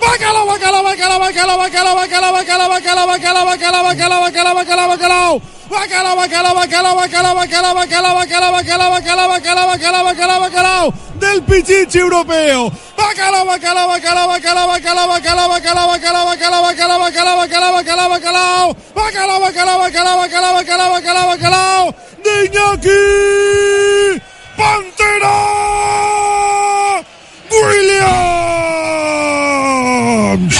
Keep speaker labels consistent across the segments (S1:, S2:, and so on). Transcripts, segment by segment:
S1: Bacalao, bacalao, bacalao, bacalao, bacalao, bacalao, bacalao, bacalao, bacalao, bacalao, bacalao, bacalao, bacalao, bacalao. Bacalao, bacalao, bacalao, bacalao, bacalao, bacalao, bacalao, bacalao, bacalao, bacalao, bacalao, bacalao, bacalao del Pichichi europeo. Bacalao, bacalao, bacalao, bacalao, bacalao, bacalao, bacalao, bacalao, bacalao, bacalao, bacalao, bacalao, bacalao, bacalao. Bacalao, bacalao, bacalao, bacalao, bacalao, bacalao, bacalao de Iñaki Pantera Williams.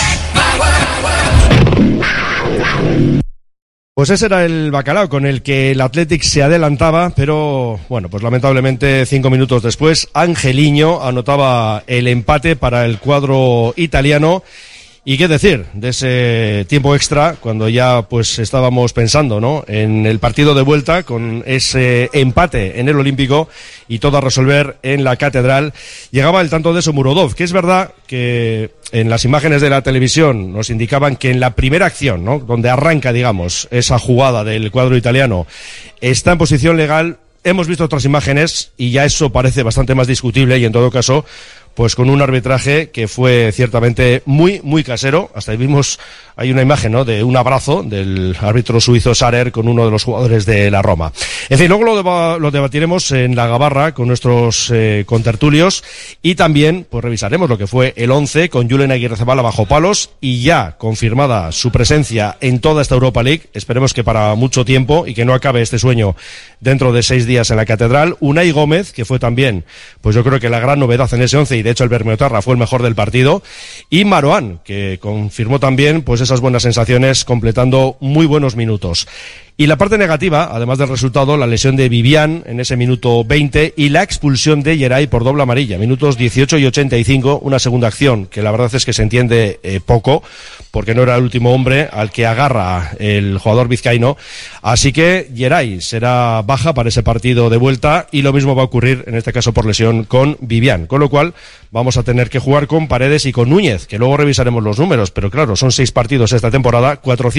S2: Pues ese era el bacalao con el que el Athletic se adelantaba, pero bueno, pues lamentablemente 5 minutos después Angeliño anotaba el empate para el cuadro italiano. Y qué decir de ese tiempo extra, cuando ya pues estábamos pensando, ¿no?, en el partido de vuelta, con ese empate en el Olímpico y todo a resolver en la Catedral. Llegaba el tanto de Shomurodov, que es verdad que en las imágenes de la televisión nos indicaban que en la primera acción, ¿no?, donde arranca, digamos, esa jugada del cuadro italiano, está en posición legal. Hemos visto otras imágenes y ya eso parece bastante más discutible, y en todo caso pues con un arbitraje que fue ciertamente muy, muy casero. Hasta ahí vimos, hay una imagen, ¿no?, de un abrazo del árbitro suizo Sarer con uno de los jugadores de la Roma. En fin, luego lo debatiremos en la gabarra con nuestros contertulios, y también pues revisaremos lo que fue el 11 con Julen Aguirrezabala bajo palos, y ya confirmada su presencia en toda esta Europa League, esperemos que para mucho tiempo y que no acabe este sueño dentro de 6 días en la Catedral. Unai Gómez, que fue también, pues yo creo que la gran novedad en ese 11, y de hecho el Bermiotarra fue el mejor del partido, y Marouane, que confirmó también pues esas buenas sensaciones, completando muy buenos minutos. Y la parte negativa, además del resultado, la lesión de Vivian en ese minuto 20 y la expulsión de Yeray por doble amarilla, minutos 18 y 85, una segunda acción que la verdad es que se entiende poco, porque no era el último hombre al que agarra el jugador vizcaíno. Así que Yeray será baja para ese partido de vuelta, y lo mismo va a ocurrir en este caso por lesión con Vivian, con lo cual vamos a tener que jugar con Paredes y con Núñez, que luego revisaremos los números, pero claro, son 6 partidos esta temporada,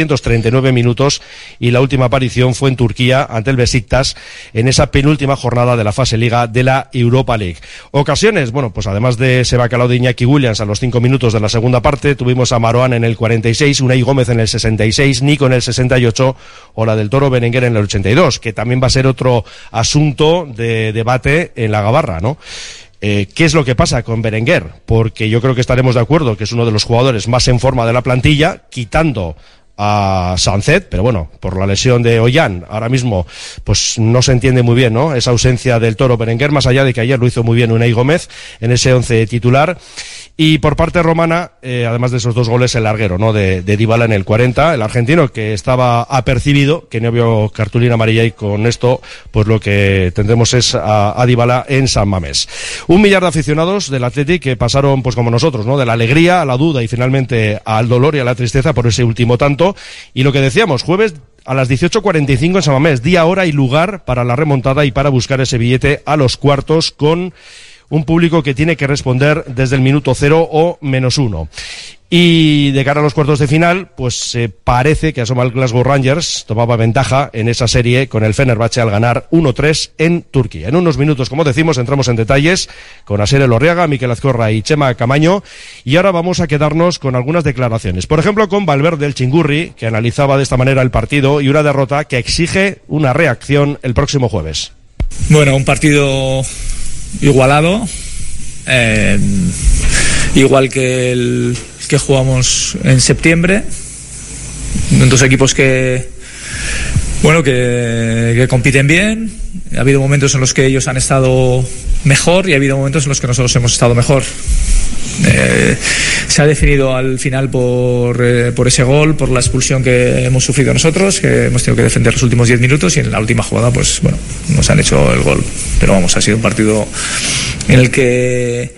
S2: 439 minutos, y la última aparición fue en Turquía ante el Besiktas en esa penúltima jornada de la fase Liga de la Europa League. Ocasiones, bueno, pues además de ese bacalao de Iñaki Williams a los 5 minutos de la segunda parte, tuvimos a Marouane en el 46, Unai Gómez en el 66, Nico en el 68 o la del Toro Berenguer en el 82, que también va a ser otro asunto de debate en la gabarra, ¿no? ¿Qué es lo que pasa con Berenguer? Porque yo creo que estaremos de acuerdo que es uno de los jugadores más en forma de la plantilla, quitando a Sancet, pero bueno, por la lesión de Ollán, ahora mismo pues no se entiende muy bien, ¿no?, esa ausencia del Toro Berenguer, más allá de que ayer lo hizo muy bien Unai Gómez en ese 11 titular. Y por parte romana, además de esos 2 goles, el larguero, ¿no?, de Dybala en el 40, el argentino, que estaba apercibido, que no vio cartulina amarilla, y con esto pues lo que tendremos es a Dybala en San Mamés. 1 millar de aficionados del Athletic que pasaron pues como nosotros, ¿no?, de la alegría a la duda y finalmente al dolor y a la tristeza por ese último tanto. Y lo que decíamos, jueves a las 18:45 en San Mamés, día, hora y lugar para la remontada y para buscar ese billete a los cuartos, con un público que tiene que responder desde el minuto 0 o -1. Y de cara a los cuartos de final, pues parece que asoma el Glasgow Rangers, tomaba ventaja en esa serie con el Fenerbahce al ganar 1-3 en Turquía. En unos minutos, como decimos, entramos en detalles con Asier Elorriaga, Mikel Azcorra y Chema Camaño, y ahora vamos a quedarnos con algunas declaraciones. Por ejemplo, con Valverde el Chingurri, que analizaba de esta manera el partido y una derrota que exige una reacción el próximo jueves.
S3: Bueno, un partido igualado, igual que el que jugamos en septiembre, 2 equipos que compiten bien. Ha habido momentos en los que ellos han estado mejor y ha habido momentos en los que nosotros hemos estado mejor. Se ha definido al final por ese gol, por la expulsión que hemos sufrido nosotros, que hemos tenido que defender los últimos 10 minutos, y en la última jugada pues bueno, nos han hecho el gol. Pero vamos, ha sido un partido en el que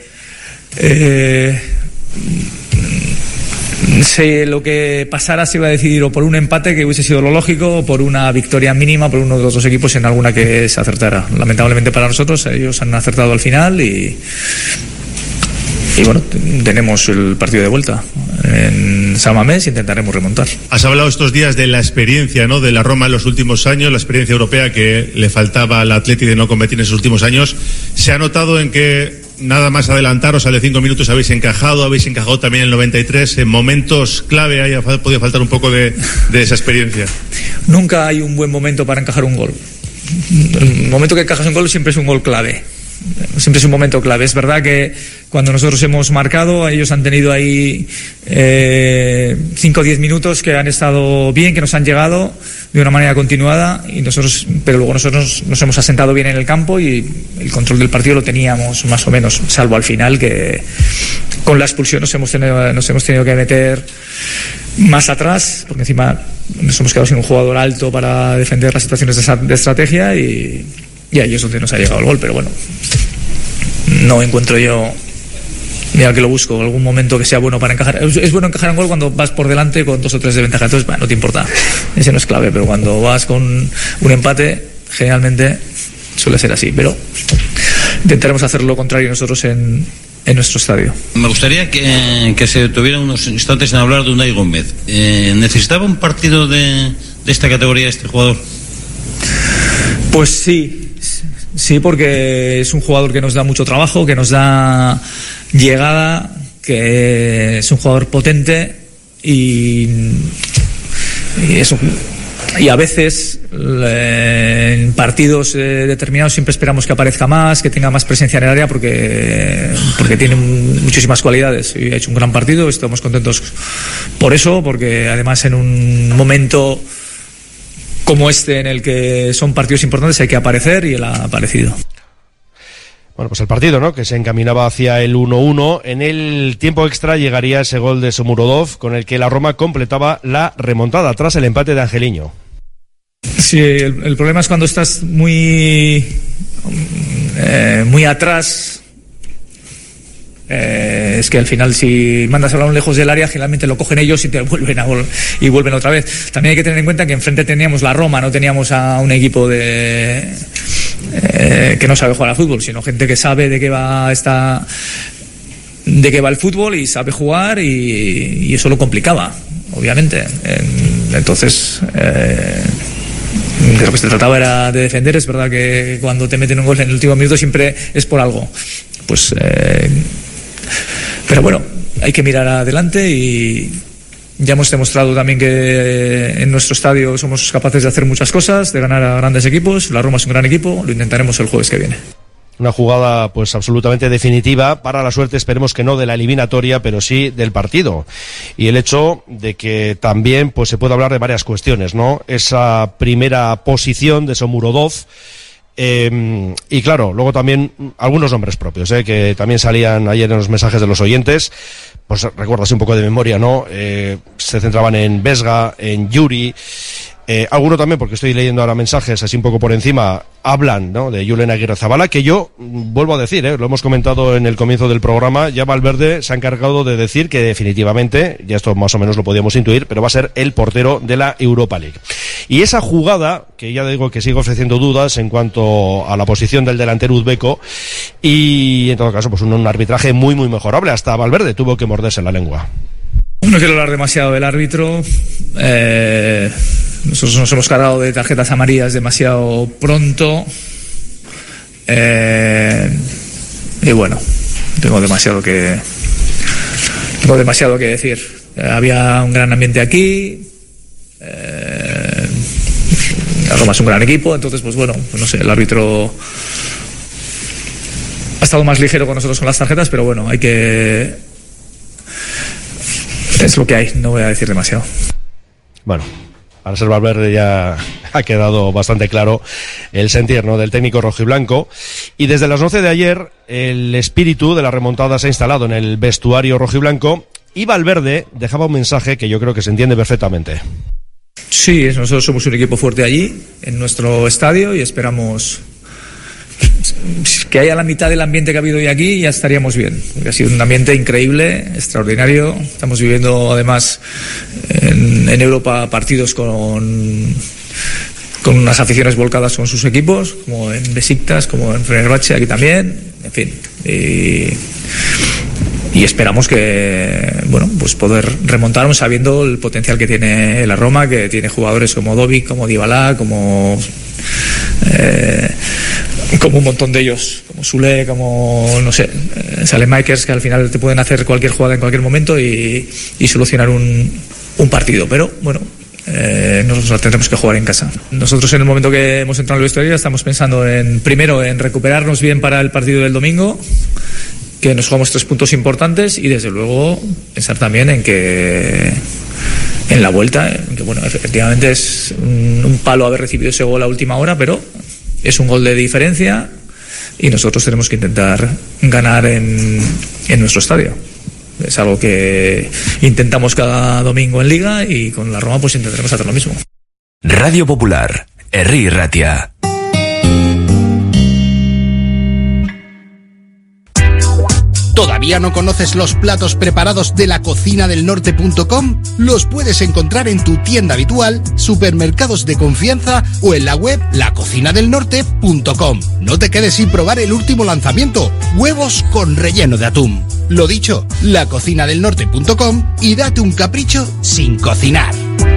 S3: lo que pasara se iba a decidir o por un empate, que hubiese sido lo lógico, o por una victoria mínima por uno de los 2 equipos en alguna que se acertara. Lamentablemente para nosotros, ellos han acertado al final, y bueno, tenemos el partido de vuelta en San Mamés, intentaremos remontar.
S1: Has hablado estos días de la experiencia, ¿no?, de la Roma en los últimos años, la experiencia europea que le faltaba al Atleti de no competir en esos últimos años. ¿Se ha notado en que
S4: nada más adelantaros, al de 5 minutos habéis encajado también el 93, en momentos clave haya podido faltar un poco de esa experiencia.
S3: Nunca hay un buen momento para encajar un gol. El momento que encajas un gol siempre es un gol clave. Siempre es un momento clave. Es verdad que cuando nosotros hemos marcado, ellos han tenido ahí 5 o 10 minutos que han estado bien, que nos han llegado de una manera continuada, pero luego nosotros nos hemos asentado bien en el campo y el control del partido lo teníamos más o menos, salvo al final, que con la expulsión nos hemos tenido que meter más atrás, porque encima nos hemos quedado sin un jugador alto para defender las situaciones de estrategia y ahí es donde nos ha llegado el gol. Pero bueno, no encuentro yo, mira que lo busco, algún momento que sea bueno para encajar. Es bueno encajar un gol cuando vas por delante con 2 o 3 de ventaja, entonces no te importa, ese no es clave, pero cuando vas con un empate generalmente suele ser así, pero intentaremos hacer lo contrario nosotros en nuestro estadio.
S5: Me gustaría que se detuvieran unos instantes en hablar de Unai Gómez. ¿Necesitaba un partido de esta categoría este jugador?
S3: Pues sí, porque es un jugador que nos da mucho trabajo, que nos da llegada, que es un jugador potente y a veces en partidos determinados siempre esperamos que aparezca más, que tenga más presencia en el área porque tiene muchísimas cualidades y ha hecho un gran partido. Estamos contentos por eso, porque además en un momento como este, en el que son partidos importantes, hay que aparecer, y él ha aparecido.
S2: Bueno, pues el partido, ¿no?, que se encaminaba hacia el 1-1. En el tiempo extra llegaría ese gol de Shomurodov, con el que la Roma completaba la remontada tras el empate de Angeliño.
S3: Sí, el problema es cuando estás muy atrás. Es que al final, si mandas a balón lejos del área, generalmente lo cogen ellos y te vuelven otra vez. También hay que tener en cuenta que enfrente teníamos la Roma, no teníamos a un equipo que no sabe jugar al fútbol, sino gente que sabe de qué va el fútbol y sabe jugar, y eso lo complicaba, obviamente. Entonces, de lo que se trataba era de defender. Es verdad que cuando te meten un gol en el último minuto siempre es por algo. Pero bueno, hay que mirar adelante, y ya hemos demostrado también que en nuestro estadio somos capaces de hacer muchas cosas, de ganar a grandes equipos. La Roma es un gran equipo, lo intentaremos el jueves que viene.
S2: Una jugada pues absolutamente definitiva para la suerte, esperemos que no de la eliminatoria, pero sí del partido. Y el hecho de que también pues se puede hablar de varias cuestiones, ¿no? Esa primera posición de Shomurodov, y claro, luego también algunos nombres propios, que también salían ayer en los mensajes de los oyentes. Pues recuerdas un poco de memoria, ¿no? Se centraban en Vesga, en Yuri. Alguno también, porque estoy leyendo ahora mensajes así un poco por encima, hablan, ¿no?, de Julen Aguirrezabala, que yo vuelvo a decir, lo hemos comentado en el comienzo del programa, ya Valverde se ha encargado de decir que definitivamente, ya esto más o menos lo podíamos intuir, pero va a ser el portero de la Europa League. Y esa jugada, que ya digo que sigue ofreciendo dudas en cuanto a la posición del delantero uzbeco, y en todo caso pues un arbitraje muy muy mejorable, hasta Valverde tuvo que morderse la lengua.
S3: No quiero hablar demasiado del árbitro. Nosotros nos hemos cargado de tarjetas amarillas demasiado pronto, y bueno, tengo demasiado que decir. Había un gran ambiente aquí, la Roma es un gran equipo, entonces pues bueno, pues no sé, el árbitro ha estado más ligero con nosotros con las tarjetas, pero bueno, es lo que hay, no voy a decir demasiado.
S2: Bueno, para ser Valverde ya ha quedado bastante claro el sentir, ¿no?, del técnico rojiblanco. Y desde las 11 de ayer, el espíritu de la remontada se ha instalado en el vestuario rojiblanco, y Valverde dejaba un mensaje que yo creo que se entiende perfectamente.
S3: Sí, nosotros somos un equipo fuerte allí, en nuestro estadio, y esperamos que haya la mitad del ambiente que ha habido hoy aquí, y ya estaríamos bien, porque ha sido un ambiente increíble, extraordinario. Estamos viviendo además en Europa partidos con unas aficiones volcadas con sus equipos, como en Besiktas, como en Fenerbahce, aquí también, en fin, y esperamos que, bueno, pues poder remontarnos sabiendo el potencial que tiene la Roma, que tiene jugadores como Dovic, como Dybala, como como un montón de ellos, como Sule, como, no sé, Salemakers, que al final te pueden hacer cualquier jugada en cualquier momento y solucionar un partido. Pero bueno, nosotros tendremos que jugar en casa. Nosotros, en el momento que hemos entrado en el vestuario, estamos pensando primero en recuperarnos bien para el partido del domingo, que nos jugamos 3 puntos importantes, y desde luego pensar también en la vuelta, en que bueno, efectivamente es un palo haber recibido ese gol a última hora, pero es un gol de diferencia y nosotros tenemos que intentar ganar en nuestro estadio. Es algo que intentamos cada domingo en Liga, y con la Roma pues intentaremos hacer lo mismo.
S6: Radio Popular, Herri Ratia.
S7: ¿Todavía no conoces los platos preparados de lacocinadelnorte.com? Los puedes encontrar en tu tienda habitual, supermercados de confianza o en la web lacocinadelnorte.com. No te quedes sin probar el último lanzamiento, huevos con relleno de atún. Lo dicho, lacocinadelnorte.com, y date un capricho sin cocinar.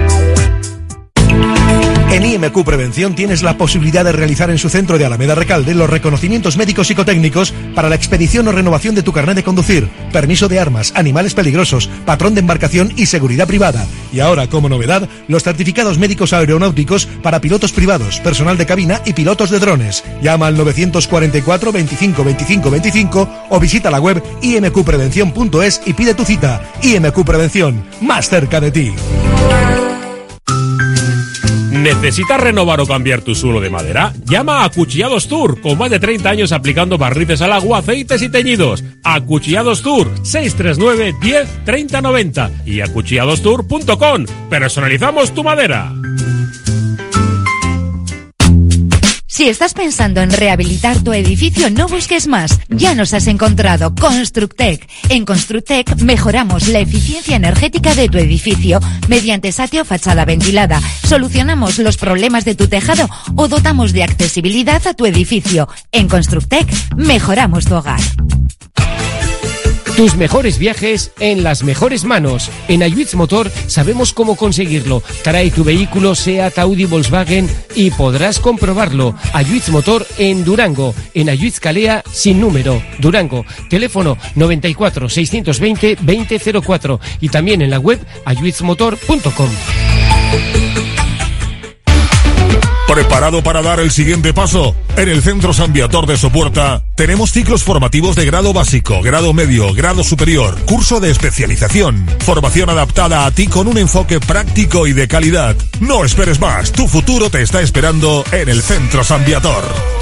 S8: En IMQ Prevención tienes la posibilidad de realizar en su centro de Alameda Recalde los reconocimientos médicos psicotécnicos para la expedición o renovación de tu carnet de conducir, permiso de armas, animales peligrosos, patrón de embarcación y seguridad privada. Y ahora, como novedad, los certificados médicos aeronáuticos para pilotos privados, personal de cabina y pilotos de drones. Llama al 944 25 25 25 o visita la web imqprevención.es y pide tu cita. IMQ Prevención, más cerca de ti.
S9: ¿Necesitas renovar o cambiar tu suelo de madera? Llama a Acuchillados Tour, con más de 30 años aplicando barnices al agua, aceites y teñidos. Acuchillados Tour, 639 10 30 90 y acuchilladostour.com. Personalizamos tu madera.
S10: Si estás pensando en rehabilitar tu edificio, no busques más. Ya nos has encontrado. Constructec. En Constructec mejoramos la eficiencia energética de tu edificio mediante satio fachada ventilada. Solucionamos los problemas de tu tejado o dotamos de accesibilidad a tu edificio. En Constructec mejoramos tu hogar.
S11: Tus mejores viajes en las mejores manos. En Ayuitz Motor sabemos cómo conseguirlo. Trae tu vehículo Seat, Audi, Volkswagen y podrás comprobarlo. Ayuitz Motor en Durango. En Ayuitz Calea sin número. Durango. Teléfono 94 620 2004 y también en la web ayuitzmotor.com.
S12: ¿Preparado para dar el siguiente paso? En el Centro San Viator de Sopuerta tenemos ciclos formativos de grado básico, grado medio, grado superior, curso de especialización, formación adaptada a ti con un enfoque práctico y de calidad. No esperes más, tu futuro te está esperando en el Centro San Viator.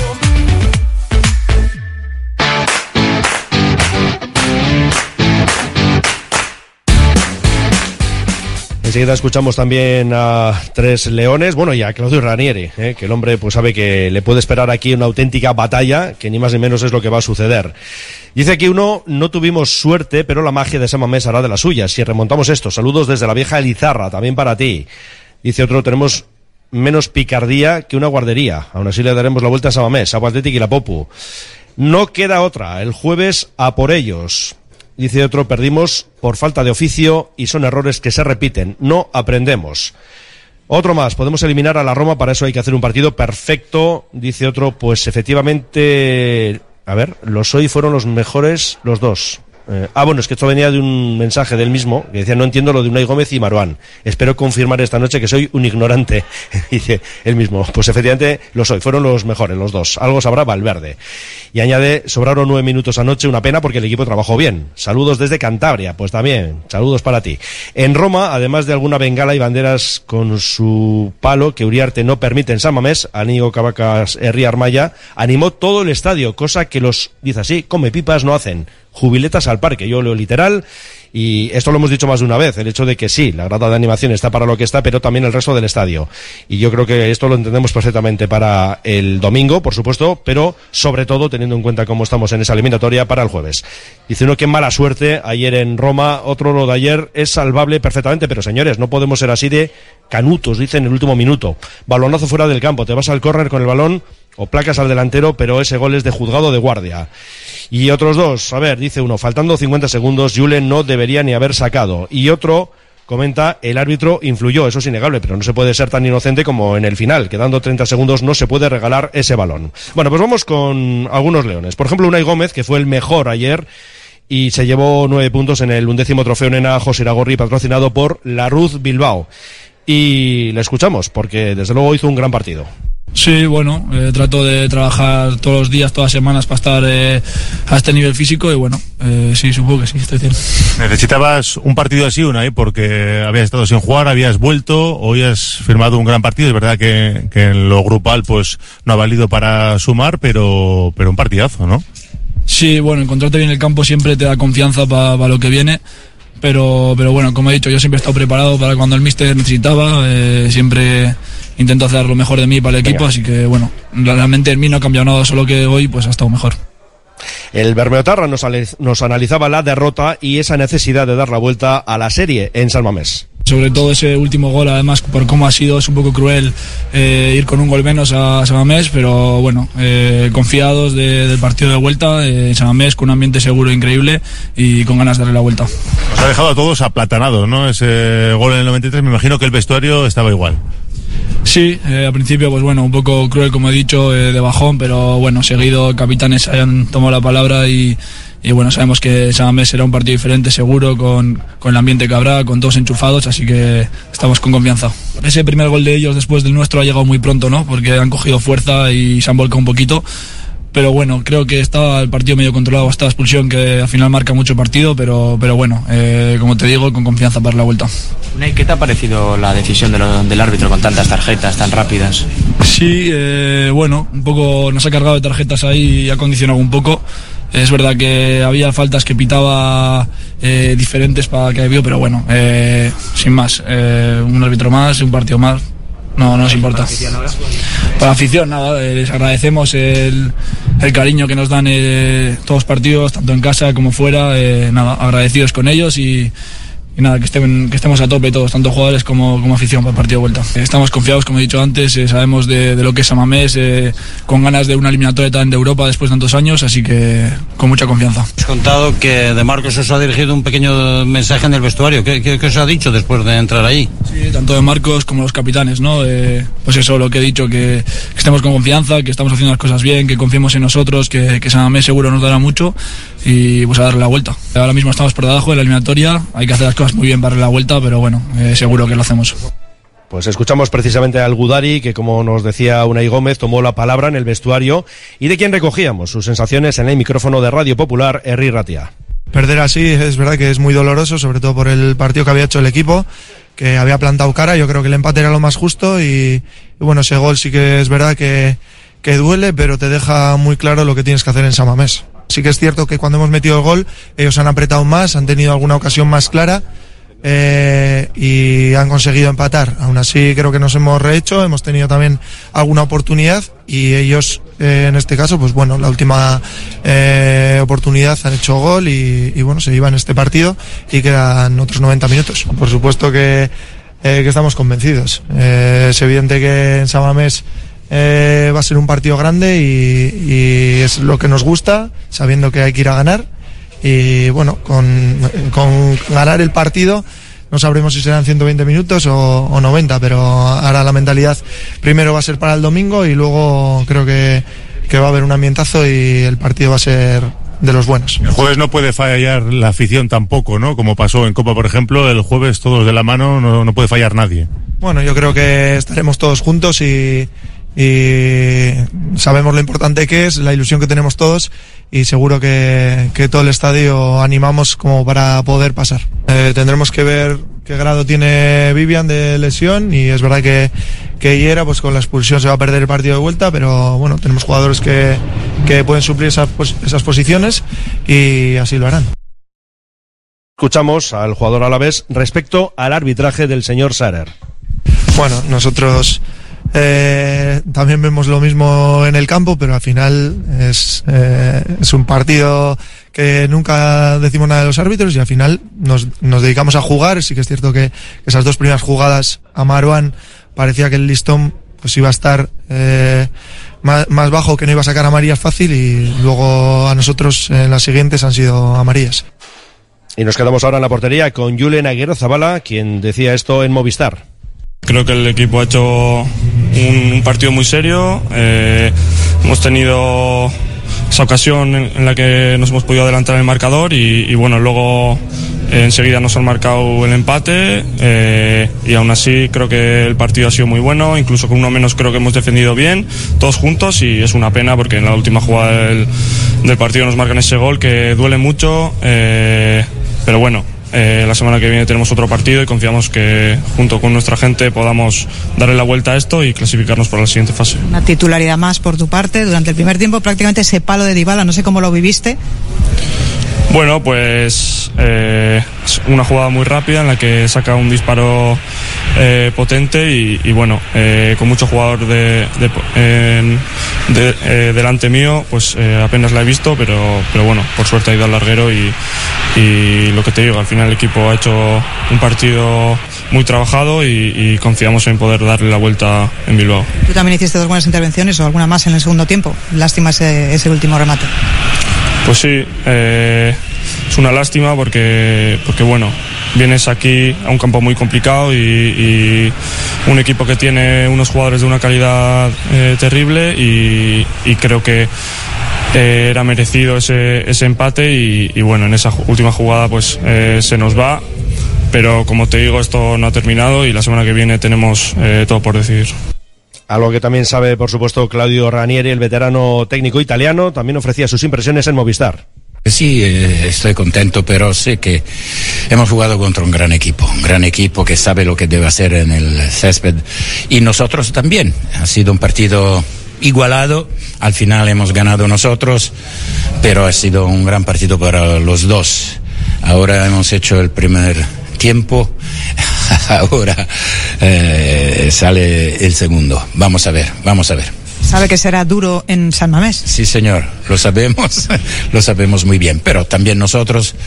S2: Enseguida escuchamos también a Tres Leones, bueno, y a Claudio Ranieri, que el hombre pues sabe que le puede esperar aquí una auténtica batalla, que ni más ni menos es lo que va a suceder. Dice aquí uno, no tuvimos suerte, pero la magia de San Mamés hará de las suyas. Si remontamos esto, saludos desde la vieja Elizarra, también para ti. Dice otro, tenemos menos picardía que una guardería, aún así le daremos la vuelta a San Mamés, Agua Atlético y la Popu. No queda otra, el jueves a por ellos. Dice otro, perdimos por falta de oficio y son errores que se repiten, no aprendemos. Otro más, podemos eliminar a la Roma, para eso hay que hacer un partido perfecto. Dice otro, pues efectivamente, a ver, los hoy fueron los mejores los dos. Bueno, es que esto venía de un mensaje del mismo, que decía, no entiendo lo de Unai Gómez y Marouane. Espero confirmar esta noche que soy un ignorante. Dice él mismo, pues efectivamente los hoy fueron los mejores, los dos. Algo sabrá Valverde. Y añade, sobraron 9 minutos anoche, una pena porque el equipo trabajó bien. Saludos desde Cantabria, pues también, saludos para ti. En Roma, además de alguna bengala y banderas con su palo que Uriarte no permite en San Mamés, Anígo Cavacas Herri Armaya animó todo el estadio, cosa que los, dice así, come pipas no hacen. Jubiletas al parque, yo leo literal, y esto lo hemos dicho más de una vez, el hecho de que sí, la grada de animación está para lo que está, pero también el resto del estadio, y yo creo que esto lo entendemos perfectamente para el domingo, por supuesto, pero sobre todo teniendo en cuenta cómo estamos en esa eliminatoria para el jueves. Dice uno que mala suerte ayer en Roma, otro lo de ayer es salvable perfectamente, pero señores, no podemos ser así de canutos, dice en el último minuto, balonazo fuera del campo, te vas al córner con el balón o placas al delantero, pero ese gol es de juzgado de guardia. Y otros dos, a ver, dice uno, faltando 50 segundos, Julen no debería ni haber sacado. Y otro, comenta, el árbitro influyó, eso es innegable, pero no se puede ser tan inocente como en el final, quedando 30 segundos no se puede regalar ese balón. Bueno, pues vamos con algunos leones. Por ejemplo, Unai Gómez, que fue el mejor ayer y se llevó 9 puntos en el 11º trofeo Nena José Iragorri, patrocinado por la Ruz Bilbao. Y le escuchamos, porque desde luego hizo un gran partido.
S13: Sí, bueno, trato de trabajar todos los días, todas las semanas para estar a este nivel físico y bueno, sí, supongo que sí, estoy bien.
S4: Necesitabas un partido así, Unai, porque habías estado sin jugar, habías vuelto, hoy has firmado un gran partido. Es verdad que en lo grupal pues no ha valido para sumar, pero un partidazo, ¿no?
S13: Sí, bueno, encontrarte bien el campo siempre te da confianza para lo que viene. Pero bueno, como he dicho, yo siempre he estado preparado para cuando el míster necesitaba, siempre intento hacer lo mejor de mí para el equipo, así que bueno, realmente en mí no ha cambiado nada, solo que hoy pues ha estado mejor.
S2: El Bermeotarra nos analizaba la derrota y esa necesidad de dar la vuelta a la serie en San Mamés.
S13: Sobre todo ese último gol, además por cómo ha sido, es un poco cruel ir con un gol menos a San Mamés, pero bueno, confiados del partido de vuelta en San Mamés, con un ambiente seguro increíble y con ganas de darle la vuelta.
S4: Nos ha dejado a todos aplatados, ¿no? Ese gol en el 93, me imagino que el vestuario estaba igual.
S13: Sí, al principio pues bueno, un poco cruel como he dicho, de bajón, pero bueno, seguido capitanes hayan tomado la palabra y bueno, sabemos que San Mamés será un partido diferente, seguro, con el ambiente que habrá, con todos enchufados, así que estamos con confianza. Ese primer gol de ellos después del nuestro ha llegado muy pronto, ¿no? Porque han cogido fuerza y se han volcado un poquito. Pero bueno, creo que estaba el partido medio controlado hasta la expulsión, que al final marca mucho partido, pero bueno, como te digo, con confianza para la vuelta.
S14: ¿Qué te ha parecido la decisión del árbitro con tantas tarjetas tan rápidas?
S13: Sí, bueno, un poco nos ha cargado de tarjetas ahí y ha condicionado un poco. Es verdad que había faltas que pitaba diferentes para que vio, pero bueno, sin más, un árbitro más, un partido más. No nos importa. Para la afición, nada, les agradecemos el cariño que nos dan todos los partidos, tanto en casa como fuera, nada, agradecidos con ellos y nada, que estemos a tope todos, tanto jugadores como afición para el partido de vuelta. Estamos confiados, como he dicho antes, sabemos de lo que es San Mamés, con ganas de una eliminatoria también de Europa después de tantos años, así que con mucha confianza.
S5: Has contado que De Marcos os ha dirigido un pequeño mensaje en el vestuario. ¿Qué os ha dicho después de entrar ahí?
S13: Sí, tanto De Marcos como los capitanes, ¿no? Pues eso, lo que he dicho, que estemos con confianza, que estamos haciendo las cosas bien, que confiemos en nosotros, que San Mamés seguro nos dará mucho y pues a darle la vuelta. Ahora mismo estamos por debajo de la eliminatoria, hay que hacer las cosas muy bien para darle la vuelta, pero bueno, seguro que lo hacemos.
S2: Pues escuchamos precisamente al Gudari, que como nos decía Unai Gómez, tomó la palabra en el vestuario y de quien recogíamos sus sensaciones en el micrófono de Radio Popular, Herri Ratia.
S15: Perder así es verdad que es muy doloroso, sobre todo por el partido que había hecho el equipo, que había plantado cara. Yo creo que el empate era lo más justo y bueno, ese gol sí que es verdad que duele, pero te deja muy claro lo que tienes que hacer en San Mamés. Sí que es cierto que cuando hemos metido el gol ellos han apretado más, han tenido alguna ocasión más clara y han conseguido empatar. Aún así creo que nos hemos rehecho, hemos tenido también alguna oportunidad y ellos en este caso pues bueno, la última oportunidad han hecho gol y bueno, se iban este partido y quedan otros 90 minutos. Por supuesto que estamos convencidos. Es evidente que en San Mamés va a ser un partido grande y es lo que nos gusta, sabiendo que hay que ir a ganar y bueno, con ganar el partido no sabremos si serán 120 minutos o 90, pero ahora la mentalidad primero va a ser para el domingo y luego creo que va a haber un ambientazo y el partido va a ser de los buenos.
S4: El jueves no puede fallar la afición tampoco, ¿no? Como pasó en Copa, por ejemplo, el jueves todos de la mano, no puede fallar nadie.
S15: Bueno, yo creo que estaremos todos juntos y sabemos lo importante que es, la ilusión que tenemos todos y seguro que todo el estadio animamos como para poder pasar. Tendremos que ver qué grado tiene Vivian de lesión y es verdad que Hiera pues con la expulsión se va a perder el partido de vuelta, pero bueno, tenemos jugadores que pueden suplir esas posiciones y así lo harán.
S2: Escuchamos al jugador alavés respecto al arbitraje del señor Sarer.
S15: Bueno, nosotros también vemos lo mismo en el campo, pero al final es un partido que nunca decimos nada de los árbitros y al final nos dedicamos a jugar. Sí que es cierto que esas dos primeras jugadas a Marouane parecía que el listón pues iba a estar más bajo, que no iba a sacar amarillas fácil y luego a nosotros en las siguientes han sido amarillas.
S2: Y nos quedamos ahora en la portería con Julen Aguirre Zabala, quien decía esto en Movistar.
S16: Creo que el equipo ha hecho un partido muy serio. Hemos tenido esa ocasión en la que nos hemos podido adelantar en el marcador y bueno, luego enseguida nos han marcado el empate y aún así creo que el partido ha sido muy bueno, incluso con uno menos creo que hemos defendido bien, todos juntos, y es una pena porque en la última jugada del partido nos marcan ese gol que duele mucho, pero bueno. La semana que viene tenemos otro partido y confiamos que junto con nuestra gente podamos darle la vuelta a esto y clasificarnos para la siguiente fase.
S17: Una titularidad más por tu parte durante el primer tiempo, prácticamente ese palo de Dybala, no sé cómo lo viviste.
S16: Bueno, pues una jugada muy rápida en la que saca un disparo potente y bueno, con mucho jugador delante mío, pues apenas la he visto, pero bueno, por suerte ha ido al larguero y lo que te digo, al final el equipo ha hecho un partido muy trabajado y confiamos en poder darle la vuelta en Bilbao.
S17: Tú también hiciste 2 buenas intervenciones o alguna más en el segundo tiempo. Lástima ese último remate.
S16: Pues sí, es una lástima porque bueno, vienes aquí a un campo muy complicado y un equipo que tiene unos jugadores de una calidad terrible y creo que era merecido ese empate y bueno, en esa última jugada pues se nos va, pero como te digo, esto no ha terminado y la semana que viene tenemos todo por decidir.
S2: Algo que también sabe, por supuesto, Claudio Ranieri, el veterano técnico italiano, también ofrecía sus impresiones en Movistar.
S18: Sí, estoy contento, pero sé que hemos jugado contra un gran equipo que sabe lo que debe hacer en el césped y nosotros también. Ha sido un partido igualado, al final hemos ganado nosotros, pero ha sido un gran partido para los dos. Ahora hemos hecho el primer tiempo, ahora sale el segundo. Vamos a ver.
S17: Sabe que será duro en San Mamés.
S18: Sí, señor, lo sabemos muy bien, pero también nosotros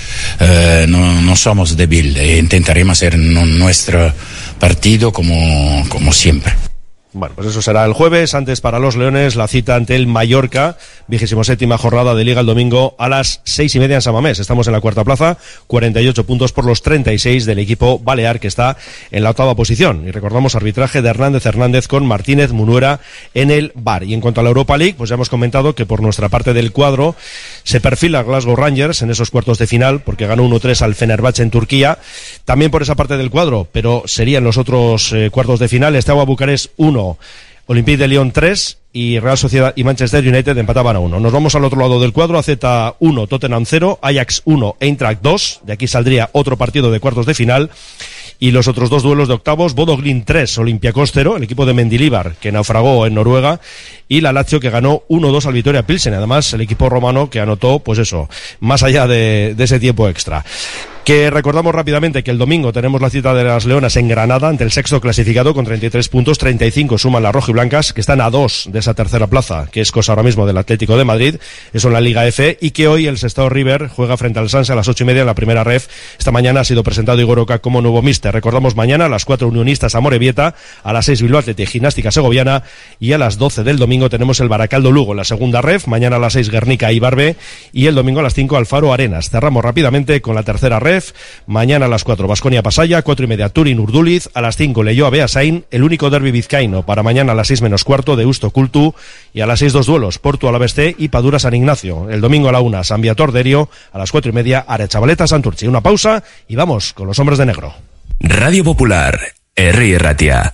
S18: no somos débiles, intentaremos hacer nuestro partido como siempre.
S2: Bueno, pues eso será el jueves. Antes, para los Leones, la cita ante el Mallorca, 27ª jornada de Liga el domingo a las 6:30 en San Mamés. Estamos en la cuarta plaza, 48 puntos por los 36 del equipo balear, que está en la 8ª posición. Y recordamos arbitraje de Hernández con Martínez Munuera en el VAR. Y en cuanto a la Europa League, pues ya hemos comentado que por nuestra parte del cuadro se perfila Glasgow Rangers en esos cuartos de final, porque ganó 1-3 al Fenerbahce en Turquía. También por esa parte del cuadro, pero serían los otros cuartos de final. Steaua Bucarest 1, Olympique de Lyon 3 y Real Sociedad y Manchester United empataban a 1. Nos vamos al otro lado del cuadro, AZ 1, Tottenham 0, Ajax 1, Eintracht 2. De aquí saldría otro partido de cuartos de final. Y los otros 2 duelos de octavos, Bodo Glimt 3, Olympiacos 0, el equipo de Mendilibar, que naufragó en Noruega, y la Lazio, que ganó 1-2 al Vitória Pilsen. Además, el equipo romano que anotó, pues eso, más allá de ese tiempo extra. Que recordamos rápidamente que el domingo tenemos la cita de las Leonas en Granada ante el sexto clasificado con 33 puntos, 35 suman las rojiblancas, que están a 2 de esa tercera plaza, que es cosa ahora mismo del Atlético de Madrid, eso en la Liga F, y que hoy el Sestao River juega frente al Sanse a las 8:30 en la primera ref. Esta mañana ha sido presentado Igor Oca como nuevo míster. Recordamos mañana a las 4 Unionistas Amorebieta, a las 6 Bilbao Athletic Gimnástica Segoviana y a las 12 del domingo tenemos el Baracaldo Lugo en la segunda ref, mañana a las 6 Guernica y Barbe y el domingo a las 5 Alfaro Arenas. Cerramos rápidamente con la tercera ref, mañana a las 4 Baskonia Pasaya, 4:30 Turin Urduliz, a las 5 Leioa Beasain, el único derbi vizcaíno para mañana a las 6 menos cuarto de Usto Cultu y a las 6 2 duelos, Porto Alavés C y Padura San Ignacio. El domingo a la 1 San Viator Derio, a las 4:30 Arechavaleta Santurchi. Una pausa y vamos con los hombres de negro.
S6: Radio Popular, Herri Ratia.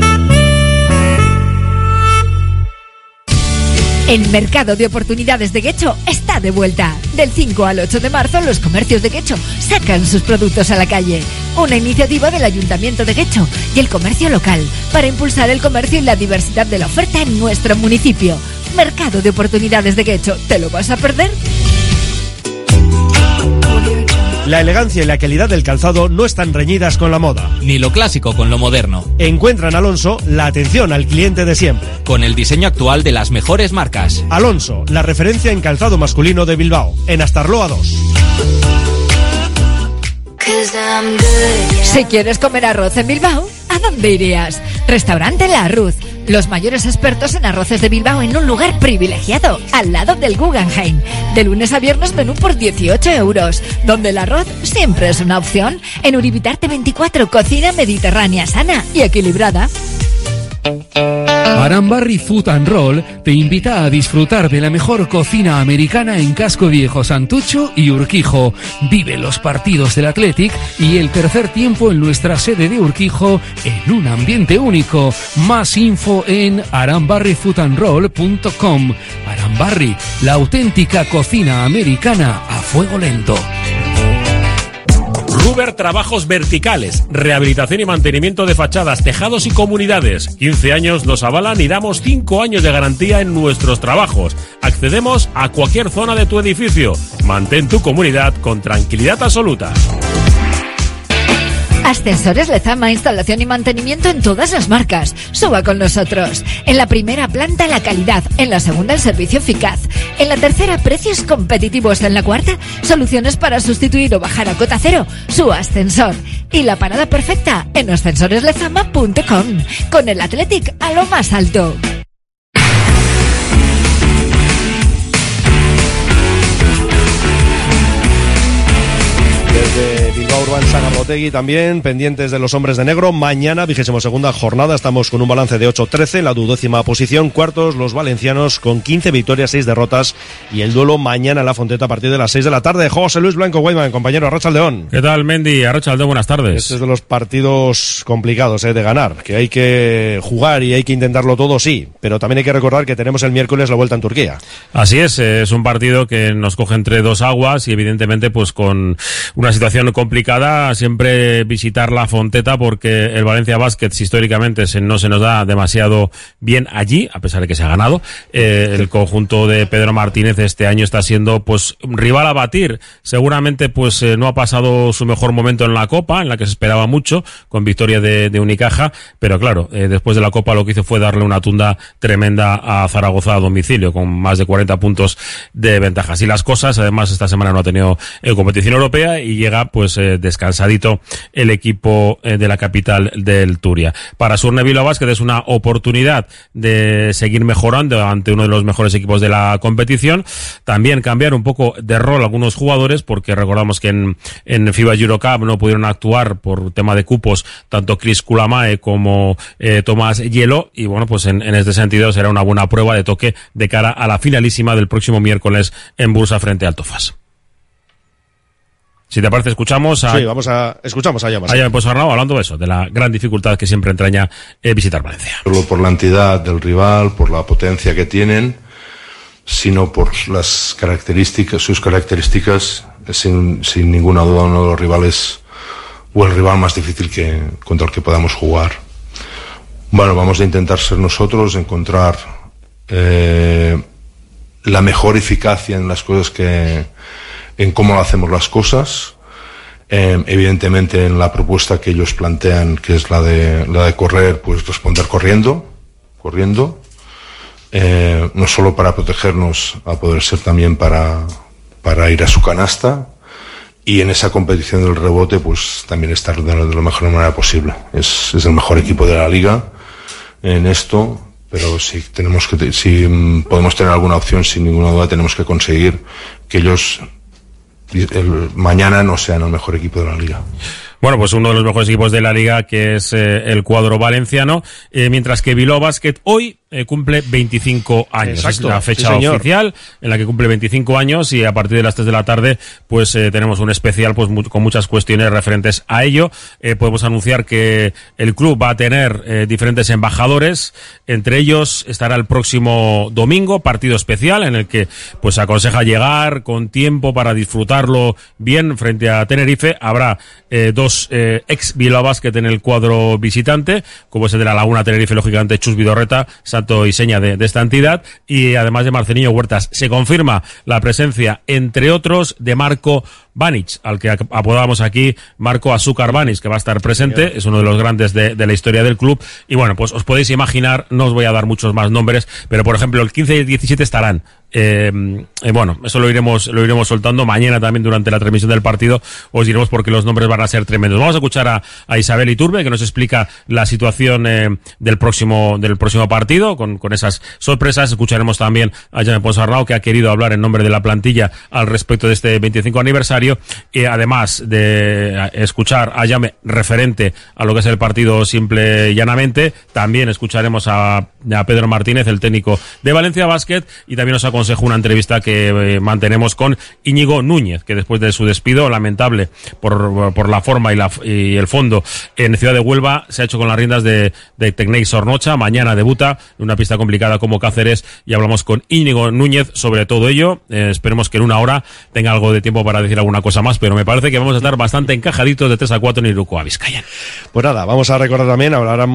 S10: El mercado de oportunidades de Guecho está de vuelta. Del 5 al 8 de marzo, los comercios de Guecho sacan sus productos a la calle. Una iniciativa del Ayuntamiento de Guecho y el comercio local para impulsar el comercio y la diversidad de la oferta en nuestro municipio. Mercado de oportunidades de Guecho, ¿te lo vas a perder?
S2: La elegancia y la calidad del calzado no están reñidas con la moda.
S19: Ni lo clásico con lo moderno.
S2: Encuentra en Alonso la atención al cliente de siempre.
S19: Con el diseño actual de las mejores marcas.
S2: Alonso, la referencia en calzado masculino de Bilbao. En Astarloa 2.
S10: Si quieres comer arroz en Bilbao, ¿A dónde irías? Restaurante La Arruz, los mayores expertos en arroces de Bilbao en un lugar privilegiado, al lado del Guggenheim. De lunes a viernes menú por 18 euros, donde el arroz siempre es una opción. En Uribitarte 24, cocina mediterránea sana y equilibrada.
S20: Arambarri Food and Roll te invita a disfrutar de la mejor cocina americana en Casco Viejo, Santucho y Urquijo. Vive los partidos del Athletic y el tercer tiempo en nuestra sede de Urquijo en un ambiente único. Más info en arambarrifoodandroll.com. Arambarri, la auténtica cocina americana a fuego lento.
S9: Ruber Trabajos Verticales, rehabilitación y mantenimiento de fachadas, tejados y comunidades. 15 años nos avalan y damos 5 años de garantía en nuestros trabajos. Accedemos a cualquier zona de tu edificio. Mantén tu comunidad con tranquilidad absoluta.
S10: Ascensores Lezama, instalación y mantenimiento en todas las marcas. Suba con nosotros. En la primera planta la calidad, en la segunda el servicio eficaz, en la tercera precios competitivos, en la cuarta soluciones para sustituir o bajar a cota cero su ascensor. Y la parada perfecta en ascensoreslezama.com, con el Athletic a lo más alto.
S2: Desde Bilbao Urban Sagardotegui también, pendientes de los hombres de negro. Mañana, 22ª jornada, estamos con un balance de 8-13, la 12ª posición. Cuartos, los valencianos con 15 victorias, 6 derrotas. Y el duelo mañana en La Fonteta a partir de las 6 de la tarde. José Luis Blanco Guayman, compañero, Arratsaldeón.
S9: ¿Qué tal, Mendy? Arratsaldeón, buenas tardes.
S2: Este es de los partidos complicados de ganar, que hay que jugar y hay que intentarlo todo, sí. Pero también hay que recordar que tenemos el miércoles la vuelta en Turquía.
S9: Así es un partido que nos coge entre dos aguas y evidentemente pues con una situación complicada, siempre visitar La Fonteta porque el Valencia Basket históricamente no se nos da demasiado bien allí, a pesar de que se ha ganado. El conjunto de Pedro Martínez este año está siendo pues rival a batir. Seguramente pues no ha pasado su mejor momento en la Copa, en la que se esperaba mucho, con victoria de Unicaja, pero claro, después de la Copa lo que hizo fue darle una tunda tremenda a Zaragoza a domicilio, con más de 40 puntos de ventaja. Así las cosas, además esta semana no ha tenido competición europea y llega pues descansadito el equipo de la capital del Turia. Para Surne Bilbao Basket es una oportunidad de seguir mejorando ante uno de los mejores equipos de la competición. También cambiar un poco de rol a algunos jugadores, porque recordamos que en FIBA Eurocup no pudieron actuar por tema de cupos tanto Chris Kulamae como Tomás Hielo, y bueno, pues en este sentido será una buena prueba de toque de cara a la finalísima del próximo miércoles en Bursa frente a Altofas. Si te parece, escuchamos a...
S2: Sí, escuchamos a Llamas.
S9: Pues Arnau, hablando de eso, de la gran dificultad que siempre entraña visitar Valencia.
S21: Solo por la entidad del rival, por la potencia que tienen, sino por las características, sus características, sin ninguna duda uno de los rivales, o el rival más difícil contra el que podamos jugar. Bueno, vamos a intentar ser nosotros, encontrar la mejor eficacia en las cosas en cómo hacemos las cosas, evidentemente en la propuesta que ellos plantean, que es la de correr, pues responder corriendo, no solo para protegernos, a poder ser también para ir a su canasta, y en esa competición del rebote pues también estar de la mejor manera posible. Es el mejor equipo de la liga en esto, pero si podemos tener alguna opción, sin ninguna duda tenemos que conseguir que ellos mañana no sean el mejor equipo de la liga.
S9: Bueno, pues uno de los mejores equipos de la liga, que es el cuadro valenciano, mientras que Bilbao Basket hoy cumple 25 años.
S2: Exacto,
S9: es la fecha
S2: sí,
S9: oficial en la que cumple 25 años, y a partir de las 3 de la tarde pues tenemos un especial pues con muchas cuestiones referentes a ello. Podemos anunciar que el club va a tener diferentes embajadores. Entre ellos estará el próximo domingo, partido especial en el que pues aconseja llegar con tiempo para disfrutarlo bien frente a Tenerife. Habrá dos ex Bilbao Basket en el cuadro visitante, como es el de la Laguna Tenerife, lógicamente Chus Vidorreta, santo y seña de esta entidad, y además de Marceliño Huertas. Se confirma la presencia, entre otros, de Marco Banic, al que apodábamos aquí Marco Azúcar Banic, que va a estar presente, es uno de los grandes de la historia del club, y bueno, pues os podéis imaginar, no os voy a dar muchos más nombres, pero por ejemplo el 15 y el 17 estarán. Bueno, eso lo iremos soltando mañana también durante la transmisión del partido, os diremos porque los nombres van a ser tremendos. Vamos a escuchar a Isabel Iturbe, que nos explica la situación del próximo partido, con esas sorpresas. Escucharemos también a Jaume Ponsarnau, que ha querido hablar en nombre de la plantilla al respecto de este 25 aniversario, y además de escuchar a Jaume referente a lo que es el partido simple y llanamente, también escucharemos a Pedro Martínez, el técnico de Valencia Basket, y también os aconsejo una entrevista que mantenemos con Íñigo Núñez, que después de su despido lamentable por la forma y el fondo en Ciudad de Huelva, se ha hecho con las riendas de Tecnei Sornocha. Mañana debuta en una pista complicada como Cáceres, y hablamos con Íñigo Núñez sobre todo ello. Esperemos que en una hora tenga algo de tiempo para decir alguna cosa más, pero me parece que vamos a estar bastante encajaditos de 3-4 en Irukoa Vizcaya.
S2: Pues nada, vamos a recordar también,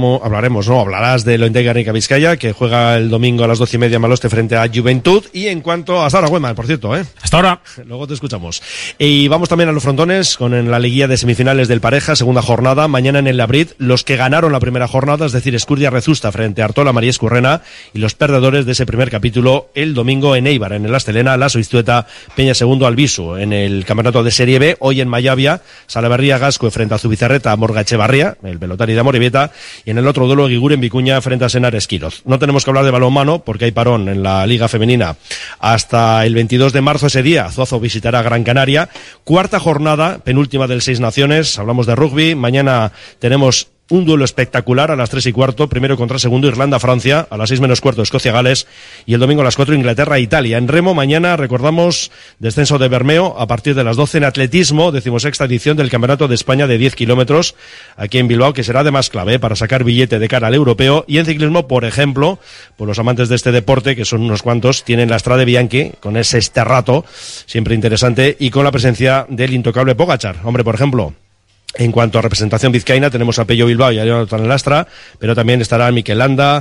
S2: hablarás de Lointe Garnica Vizcaya, que juega el domingo a las 12:30 en Maloste frente a Juventud. Y en cuanto hasta ahora, Güema, por cierto,
S9: hasta ahora.
S2: Luego te escuchamos. Y vamos también a los frontones con la liguilla de semifinales del Pareja, segunda jornada. Mañana en el Labrit, los que ganaron la primera jornada, es decir, Escurdia Rezusta frente a Artola María Escurrena, y los perdedores de ese primer capítulo el domingo en Eibar, en el Astelena, Laso Iztueta, Peña Segundo Albisu. En el campeonato de Serie B, hoy en Mayavia, Salaberría Gasco frente a Zubizarreta, Morga Echevarría, el pelotari de Amorebieta, y en el otro duelo Guiguren Vicuña frente a Senar Esquiroz. No tenemos que hablar de balonmano porque hay parón en la Liga Femenina hasta el 22 de marzo. Ese día Zuazo visitará Gran Canaria. Cuarta jornada, penúltima del Seis Naciones. Hablamos de rugby. Mañana tenemos un duelo espectacular a las 3:15, primero contra segundo, Irlanda-Francia, a las 6:15, Escocia-Gales, y el domingo a las 4, Inglaterra-Italia. En remo, mañana, recordamos, descenso de Bermeo a partir de las 12. En atletismo, 16ª edición del Campeonato de España de 10 kilómetros, aquí en Bilbao, que será además clave para sacar billete de cara al europeo. Y en ciclismo, por ejemplo, por los amantes de este deporte, que son unos cuantos, tienen la Strade Bianchi, con ese rato, siempre interesante, y con la presencia del intocable Pogačar. Hombre, por ejemplo, en cuanto a representación vizcaína, tenemos a Pello Bilbao y a Jonathan Lastra, pero también estarán Mikel Landa,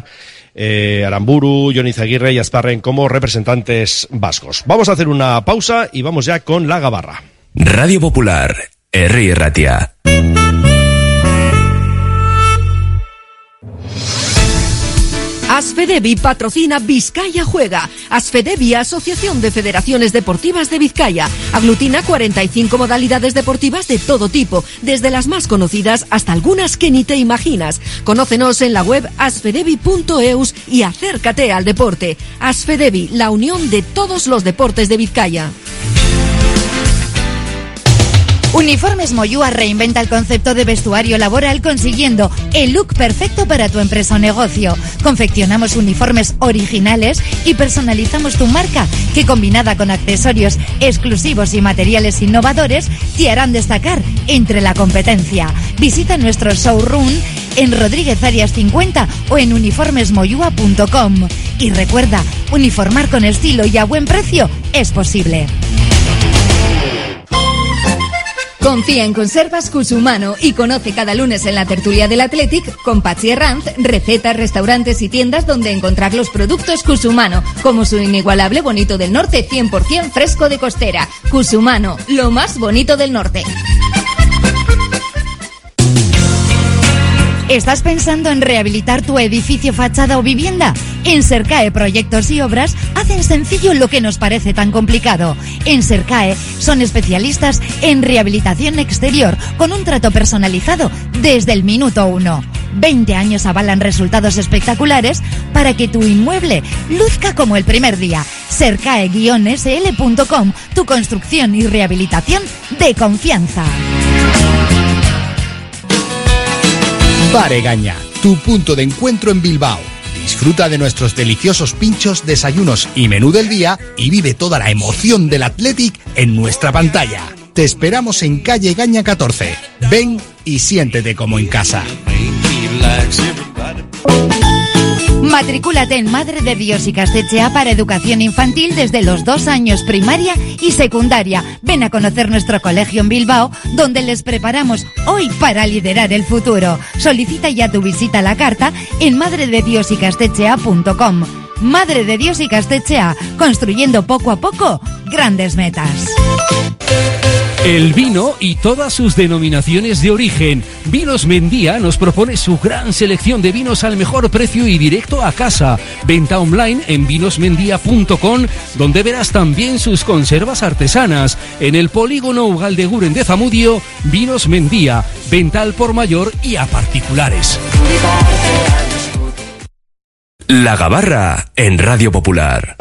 S2: Aramburu, Jon Izaguirre y Azparren como representantes vascos. Vamos a hacer una pausa y vamos ya con la gabarra.
S6: Radio Popular, Herri Ratia.
S22: Asfedevi patrocina Vizcaya Juega. Asfedevi, Asociación de Federaciones Deportivas de Vizcaya. Aglutina 45 modalidades deportivas de todo tipo, desde las más conocidas hasta algunas que ni te imaginas. Conócenos en la web asfedevi.eus y acércate al deporte. Asfedevi, la unión de todos los deportes de Vizcaya.
S10: Uniformes Moyúa reinventa el concepto de vestuario laboral consiguiendo el look perfecto para tu empresa o negocio. Confeccionamos uniformes originales y personalizamos tu marca, que combinada con accesorios exclusivos y materiales innovadores te harán destacar entre la competencia. Visita nuestro showroom en Rodríguez Arias 50 o en uniformesmoyua.com. Y recuerda, uniformar con estilo y a buen precio es posible.
S1: Confía en Conservas Cusumano y conoce cada lunes en la tertulia del Athletic con Patxi Herranz recetas, restaurantes y tiendas donde encontrar los productos Cusumano, como su inigualable bonito del norte 100% fresco de costera. Cusumano, lo más bonito del norte.
S10: ¿Estás pensando en rehabilitar tu edificio, fachada o vivienda? En Sercae Proyectos y Obras hacen sencillo lo que nos parece tan complicado. En Sercae son especialistas en rehabilitación exterior con un trato personalizado desde el minuto 1. 20 años avalan resultados espectaculares para que tu inmueble luzca como el primer día. Sercae-sl.com, tu construcción y rehabilitación de confianza.
S7: Baregaña, tu punto de encuentro en Bilbao. Disfruta de nuestros deliciosos pinchos, desayunos y menú del día y vive toda la emoción del Athletic en nuestra pantalla. Te esperamos en calle Gaña 14. Ven y siéntete como en casa.
S10: Matricúlate en Madre de Dios Ikastetxea para educación infantil desde los 2 años primaria y secundaria. Ven a conocer nuestro colegio en Bilbao, donde les preparamos hoy para liderar el futuro. Solicita ya tu visita a la carta en madredediosikastetxea.com. Madre de Dios Ikastetxea, construyendo poco a poco grandes metas.
S20: El vino y todas sus denominaciones de origen. Vinos Mendía nos propone su gran selección de vinos al mejor precio y directo a casa. Venta online en vinosmendía.com, donde verás también sus conservas artesanas. En el polígono Ugaldeguren de Zamudio, Vinos Mendía. Venta al por mayor y a particulares.
S6: La Gabarra en Radio Popular.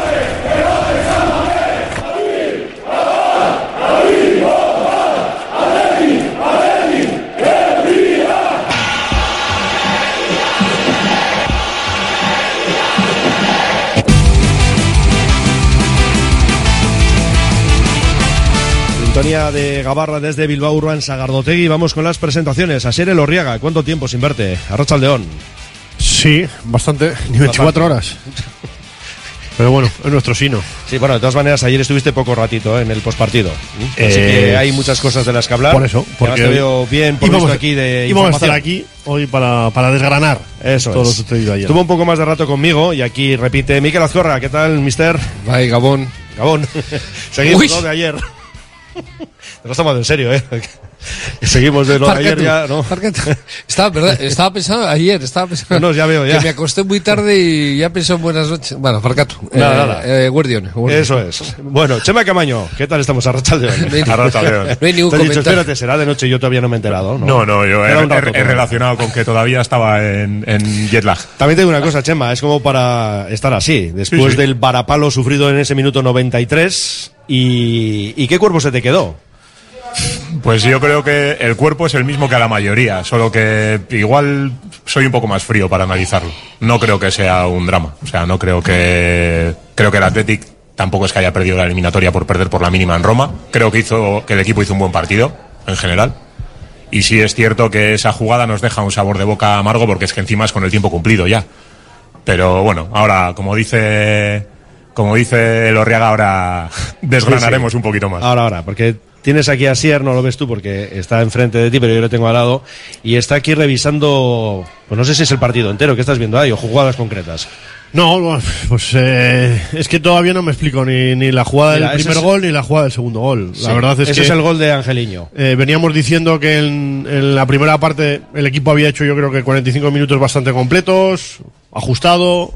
S2: Sintonía de Gabarra desde Bilbao Urban Sagardotegui. Vamos con las presentaciones. Asier Elorriaga, ¿cuánto tiempo sin verte? Arratsaldeon.
S8: Sí, bastante, ni 24 horas. Pero bueno, es nuestro sino.
S2: Sí, bueno, de todas maneras, ayer estuviste poco ratito en el postpartido. Así que hay muchas cosas de las que hablar.
S8: Por eso, porque
S2: te veo bien por visto aquí de
S8: íbamos
S2: información.
S8: a estar aquí hoy para desgranar todo lo sucedido ayer.
S2: Estuvo un poco más de rato conmigo y aquí repite Mikel Azcorra. ¿Qué tal, mister?
S3: Bye, Gabón.
S2: Gabón. Seguimos, ¿no? De ayer. Te lo estamos en serio, Seguimos de lo de ayer ya, ¿no?
S3: Estaba pensando ayer,
S2: No, ya veo, ya.
S3: Que me acosté muy tarde y ya pensé en buenas noches. Bueno, Farcatu.
S2: Nada.
S3: Guardión.
S2: Eso es. Bueno, Chema Camaño, ¿qué tal estamos? Arratsaldeon.
S3: No hay ningún
S2: Te he dicho,
S3: comentario.
S2: espérate, será de noche, yo todavía no me he enterado.
S4: No, yo
S2: Era un rato,
S4: he relacionado con que todavía estaba en jet lag.
S2: También te digo una cosa, Chema, es como para estar así, después del varapalo sufrido en ese minuto 93. ¿Y qué cuerpo se te quedó?
S4: Pues yo creo que el cuerpo es el mismo que a la mayoría, solo que igual soy un poco más frío para analizarlo. No creo que sea un drama, o sea, creo que el Athletic tampoco es que haya perdido la eliminatoria por perder por la mínima en Roma. Creo que el equipo hizo un buen partido, en general. Y sí es cierto que esa jugada nos deja un sabor de boca amargo porque es que encima es con el tiempo cumplido ya. Pero bueno, ahora, como dice Elorriaga, ahora desgranaremos un poquito más.
S2: Ahora, porque tienes aquí a Sier, no lo ves tú porque está enfrente de ti, pero yo lo tengo al lado, y está aquí revisando, pues no sé si es el partido entero, ¿qué estás viendo ahí? O jugadas concretas.
S8: No, pues es que todavía no me explico ni la jugada del primer gol ni la jugada del segundo gol. La verdad es que
S2: ese es el gol de Angeliño.
S8: Veníamos diciendo que en la primera parte el equipo había hecho, yo creo que 45 minutos bastante completos, ajustado,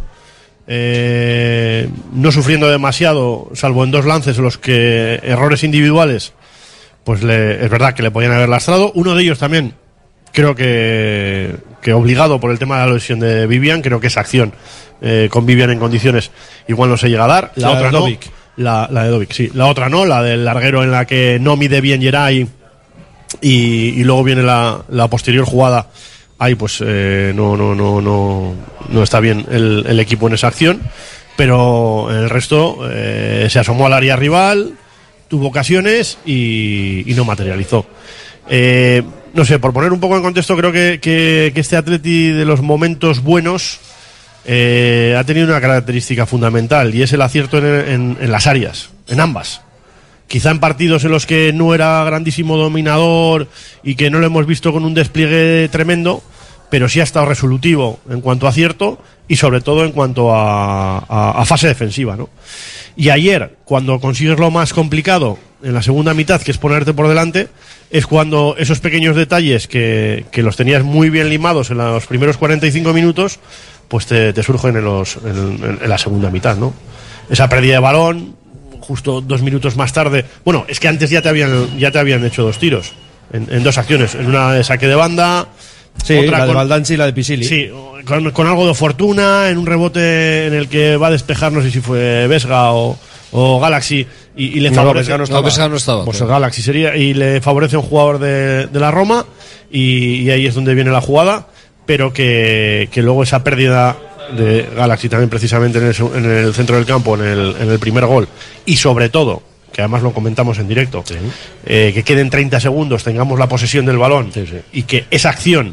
S8: no sufriendo demasiado, salvo en dos lances en los que errores individuales pues es verdad que le podían haber lastrado. Uno de ellos también creo que obligado por el tema de la lesión de Vivian, creo que esa acción con Vivian en condiciones igual no se llega a dar. La otra no, la de Dovic, sí. La otra no, la del larguero en la que no mide bien Geray y luego viene la posterior jugada. Ahí pues no está bien el equipo en esa acción, pero en el resto se asomó al área rival, tuvo ocasiones y no materializó. No sé, por poner un poco en contexto, creo que este Atleti de los momentos buenos ha tenido una característica fundamental y es el acierto en las áreas, en ambas. Quizá en partidos en los que no era grandísimo dominador y que no lo hemos visto con un despliegue tremendo, pero sí ha estado resolutivo en cuanto a acierto y sobre todo en cuanto a fase defensiva, ¿no? Y ayer, cuando consigues lo más complicado en la segunda mitad, que es ponerte por delante, es cuando esos pequeños detalles que los tenías muy bien limados en los primeros 45 minutos, pues te surgen en la segunda mitad, ¿no? Esa pérdida de balón, justo 2 minutos más tarde. Bueno, es que antes ya te habían hecho 2 tiros en 2 acciones, en una de saque de banda.
S2: Sí, otra la de Baldanzi y la de Pisili.
S8: Sí, con algo de fortuna, en un rebote en el que va a despejar, no sé si fue Vesga o Galaxy, y le favorece.
S3: Vesga no estaba.
S8: Pues el Galaxy sería, y le favorece a un jugador de la Roma, y ahí es donde viene la jugada, pero que luego esa pérdida de Galaxy también precisamente en el centro del campo, en el primer gol, y sobre todo, que además lo comentamos en directo, que queden 30 segundos, tengamos la posesión del balón, y que esa acción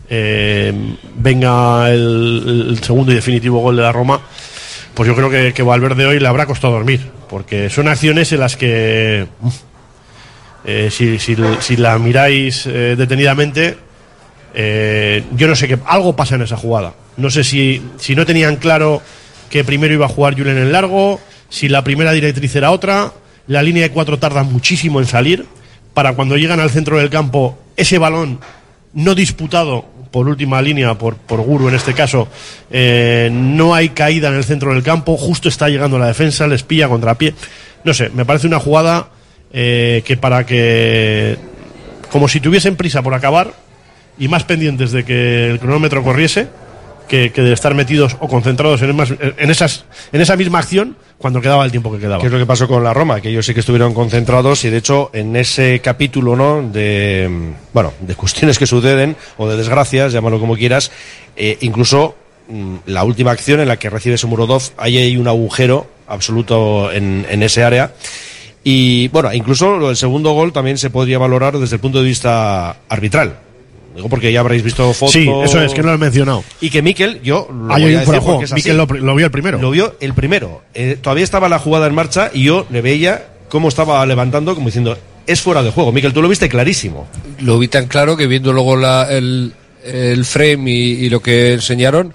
S8: venga el segundo y definitivo gol de la Roma, pues yo creo que Valverde hoy le habrá costado dormir, porque son acciones en las que si la miráis detenidamente, yo no sé, que algo pasa en esa jugada. No sé si no tenían claro que primero iba a jugar Julen en largo, si la primera directriz era otra. La línea de 4 tarda muchísimo en salir para cuando llegan al centro del campo, ese balón no disputado por última línea, por Guru en este caso, no hay caída en el centro del campo, justo está llegando la defensa, les pilla contrapié. No sé, me parece una jugada que para que, como si tuviesen prisa por acabar y más pendientes de que el cronómetro corriese, que de estar metidos o concentrados en esa misma acción cuando quedaba el tiempo que quedaba.
S2: ¿Qué es lo que pasó con la Roma? Que ellos sí que estuvieron concentrados y de hecho en ese capítulo, ¿no?, de cuestiones que suceden o de desgracias, llámalo como quieras, incluso la última acción en la que recibe Shomurodov, ahí hay un agujero absoluto en ese área. Y bueno, incluso el segundo gol también se podría valorar desde el punto de vista arbitral. Digo porque ya habréis visto fotos.
S8: Sí, eso es, que no lo he mencionado.
S2: Y que Mikel, yo lo
S8: voy
S2: a decir porque es así.
S8: Mikel lo vio el primero.
S2: Lo vio el primero. Todavía estaba la jugada en marcha y yo le veía cómo estaba levantando, como diciendo, es fuera de juego. Mikel, tú lo viste clarísimo.
S3: Lo vi tan claro que viendo luego el frame y lo que enseñaron,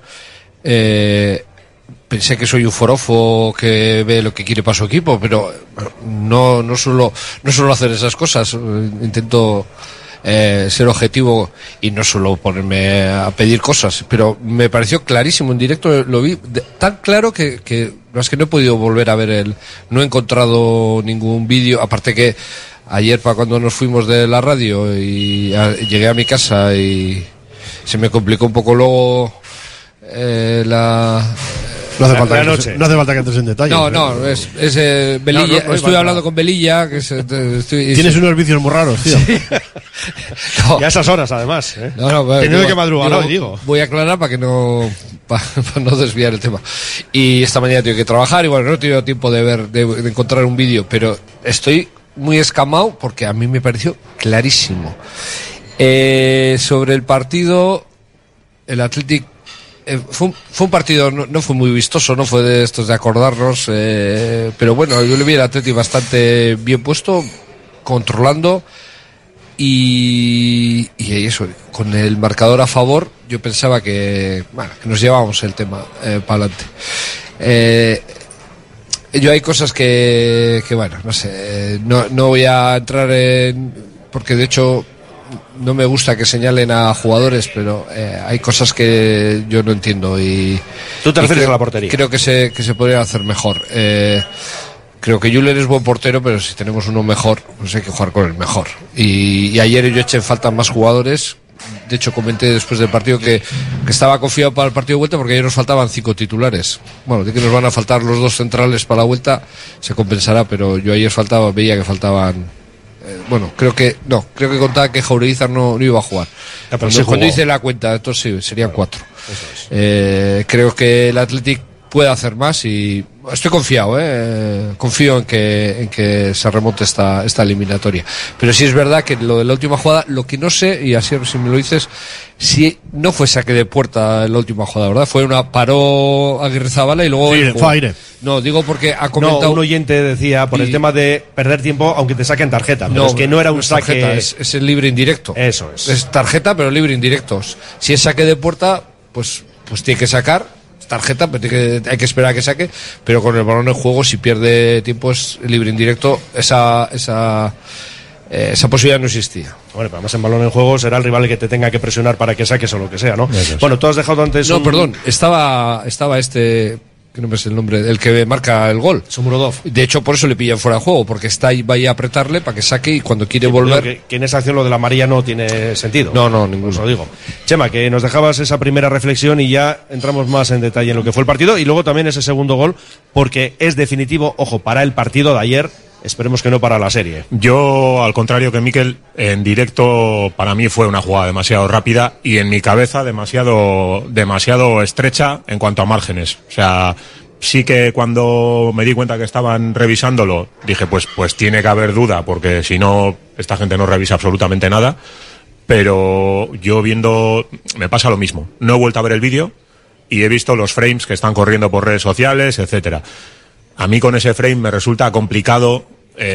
S3: pensé que soy un forofo que ve lo que quiere para su equipo, pero no suelo hacer esas cosas. Intento ser objetivo y no suelo ponerme a pedir cosas, pero me pareció clarísimo en directo, lo vi tan claro que es que no he podido volver a ver no he encontrado ningún vídeo, aparte que ayer para cuando nos fuimos de la radio y llegué a mi casa y se me complicó un poco luego
S8: no hace falta que entres en detalle.
S3: No, es Belilla. Estuve hablando con Belilla.
S8: Tienes unos vicios muy raros, tío.
S2: Sí. Y a esas horas, además. Teniendo que madrugar, digo.
S3: Voy a aclarar para no desviar el tema. Y esta mañana tengo que trabajar. Y bueno, no he tenido tiempo de encontrar un vídeo, pero estoy muy escamado porque a mí me pareció clarísimo. Sobre el partido, el Athletic. Fue un partido, no fue muy vistoso, no fue de estos de acordarnos, pero bueno, yo le vi al Atleti bastante bien puesto, controlando y eso, con el marcador a favor, yo pensaba que nos llevábamos el tema para adelante. Yo hay cosas que bueno, no sé, no voy a entrar porque de hecho no me gusta que señalen a jugadores, pero hay cosas que yo no entiendo y
S2: ¿tú te refieres a la portería?
S3: Creo que se podría hacer mejor. Creo que Julen es buen portero, pero si tenemos uno mejor, pues hay que jugar con el mejor. Y ayer yo eché en falta más jugadores. De hecho, comenté después del partido que estaba confiado para el partido de vuelta porque ayer nos faltaban 5 titulares. Bueno, de que nos van a faltar los 2 centrales para la vuelta se compensará, pero yo ayer veía que faltaban. Creo que contaba que Jauregui no iba a jugar. Cuando hice la cuenta, entonces sí, serían 4. Creo que el Athletic puede hacer más y estoy confiado, confío en que se remonte esta eliminatoria. Pero sí es verdad que lo de la última jugada, lo que no sé, y así si me lo dices, si no fue saque de puerta en la última jugada, ¿verdad? Fue paró Aguirrezabala y luego...
S8: Sí, fue aire.
S3: No, digo porque ha comentado...
S2: un oyente decía, por el tema de perder tiempo, aunque te saquen tarjeta, pero es que no era un saque...
S3: Tarjeta, es el libre indirecto.
S2: Eso es.
S3: Es tarjeta, pero libre indirecto. Si es saque de puerta, pues tiene que sacar tarjeta, pero hay que esperar a que saque, pero con el balón en juego, si pierde tiempo, es libre indirecto. Esa posibilidad no existía.
S2: Bueno, pero además en balón en juego será el rival el que te tenga que presionar para que saques o lo que sea, ¿no? Bueno, tú has dejado antes...
S3: perdón, estaba que no me sé el nombre, el que marca el gol.
S2: Shomurodov.
S3: De hecho, por eso le pillan fuera de juego, porque está ahí, va a apretarle para que saque y cuando quiere volver...
S2: Que en esa acción lo de la amarilla no tiene sentido.
S3: No, ninguno.
S2: Os lo digo. Chema, que nos dejabas esa primera reflexión y ya entramos más en detalle en lo que fue el partido y luego también ese segundo gol, porque es definitivo, ojo, para el partido de ayer. Esperemos que no para la serie.
S4: Yo, al contrario que Mikel, en directo para mí fue una jugada demasiado rápida y en mi cabeza demasiado estrecha en cuanto a márgenes. O sea, sí que cuando me di cuenta que estaban revisándolo, dije pues tiene que haber duda porque si no, esta gente no revisa absolutamente nada. Pero yo viendo, me pasa lo mismo. No he vuelto a ver el vídeo y he visto los frames que están corriendo por redes sociales, etcétera. A mí con ese frame me resulta complicado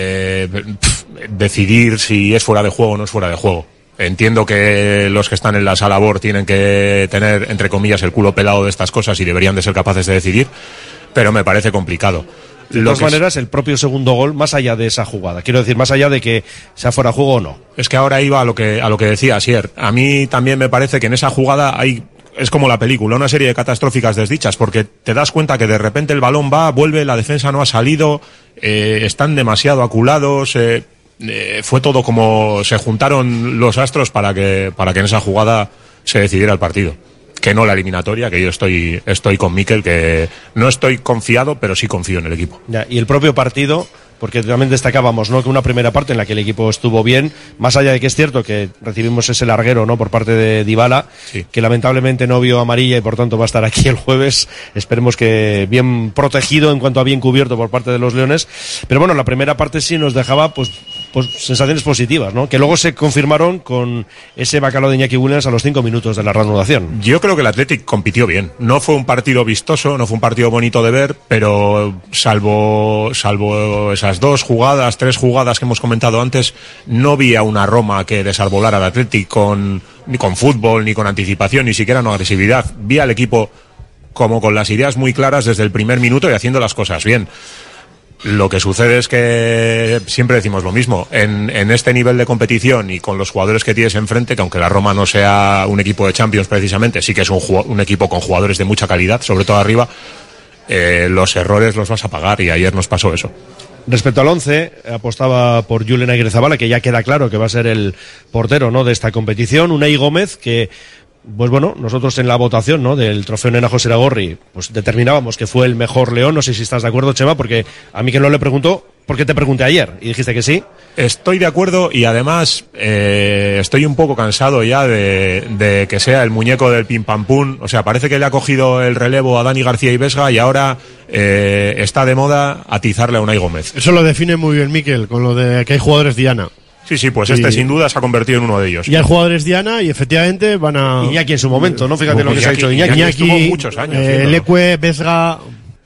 S4: decidir si es fuera de juego o no es fuera de juego. Entiendo que los que están en la sala BOR tienen que tener, entre comillas, el culo pelado de estas cosas y deberían de ser capaces de decidir, pero me parece complicado.
S2: De todas maneras, el propio segundo gol, más allá de esa jugada, quiero decir, más allá de que sea fuera de juego o no.
S12: Es que ahora iba a lo que decía Asier. A mí también me parece que en esa jugada es como la película, una serie de catastróficas desdichas, porque te das cuenta que de repente el balón vuelve, la defensa no ha salido, están demasiado aculados, fue todo como se juntaron los astros para que en esa jugada se decidiera el partido. Que no la eliminatoria, que yo estoy con Mikel, que no estoy confiado, pero sí confío en el equipo.
S2: Ya, y el propio partido, porque también destacábamos, ¿no?, que una primera parte en la que el equipo estuvo bien, más allá de que es cierto que recibimos ese larguero, ¿no?, por parte de Dybala, sí, que lamentablemente no vio amarilla y por tanto va a estar aquí el jueves, esperemos que bien protegido en cuanto a bien cubierto por parte de los Leones, pero bueno, la primera parte sí nos dejaba pues sensaciones positivas, ¿no?, que luego se confirmaron con ese bacalao de Iñaki Williams a los 5 minutos de la reanudación.
S12: Yo creo que el Athletic compitió bien, no fue un partido vistoso, no fue un partido bonito de ver, pero salvo esas 3 jugadas que hemos comentado antes, no vi a una Roma que desarbolara al Athletic ni con fútbol, ni con anticipación, ni siquiera no agresividad. Vi al equipo como con las ideas muy claras desde el primer minuto y haciendo las cosas bien. Lo que sucede es que siempre decimos lo mismo, en este nivel de competición y con los jugadores que tienes enfrente, que aunque la Roma no sea un equipo de Champions precisamente, sí que es un equipo con jugadores de mucha calidad, sobre todo arriba, los errores los vas a pagar, y ayer nos pasó eso.
S2: Respecto al 11, apostaba por Julen Aguirrezabala, que ya queda claro que va a ser el portero, ¿no?, de esta competición. Unai Gómez, que, pues bueno, nosotros en la votación, ¿no?, del trofeo Nena José Iragorri, pues determinábamos que fue el mejor León. No sé si estás de acuerdo, Chema, porque a mí que no le preguntó, ¿por qué te pregunté ayer? Y dijiste que sí.
S12: Estoy de acuerdo, y además estoy un poco cansado ya de que sea el muñeco del pim pam pum. O sea, parece que le ha cogido el relevo a Dani García y Vesga, y ahora está de moda atizarle a Unai Gómez.
S8: Eso lo define muy bien Mikel, con lo de que hay jugadores Diana.
S12: Sí, pues este sin duda se ha convertido en uno de ellos.
S8: Y hay jugadores Diana, y efectivamente van a...
S2: Iñaki en su momento, ¿no? Fíjate lo que se ha hecho
S8: Iñaki
S12: estuvo muchos años.
S8: Leque, Vesga...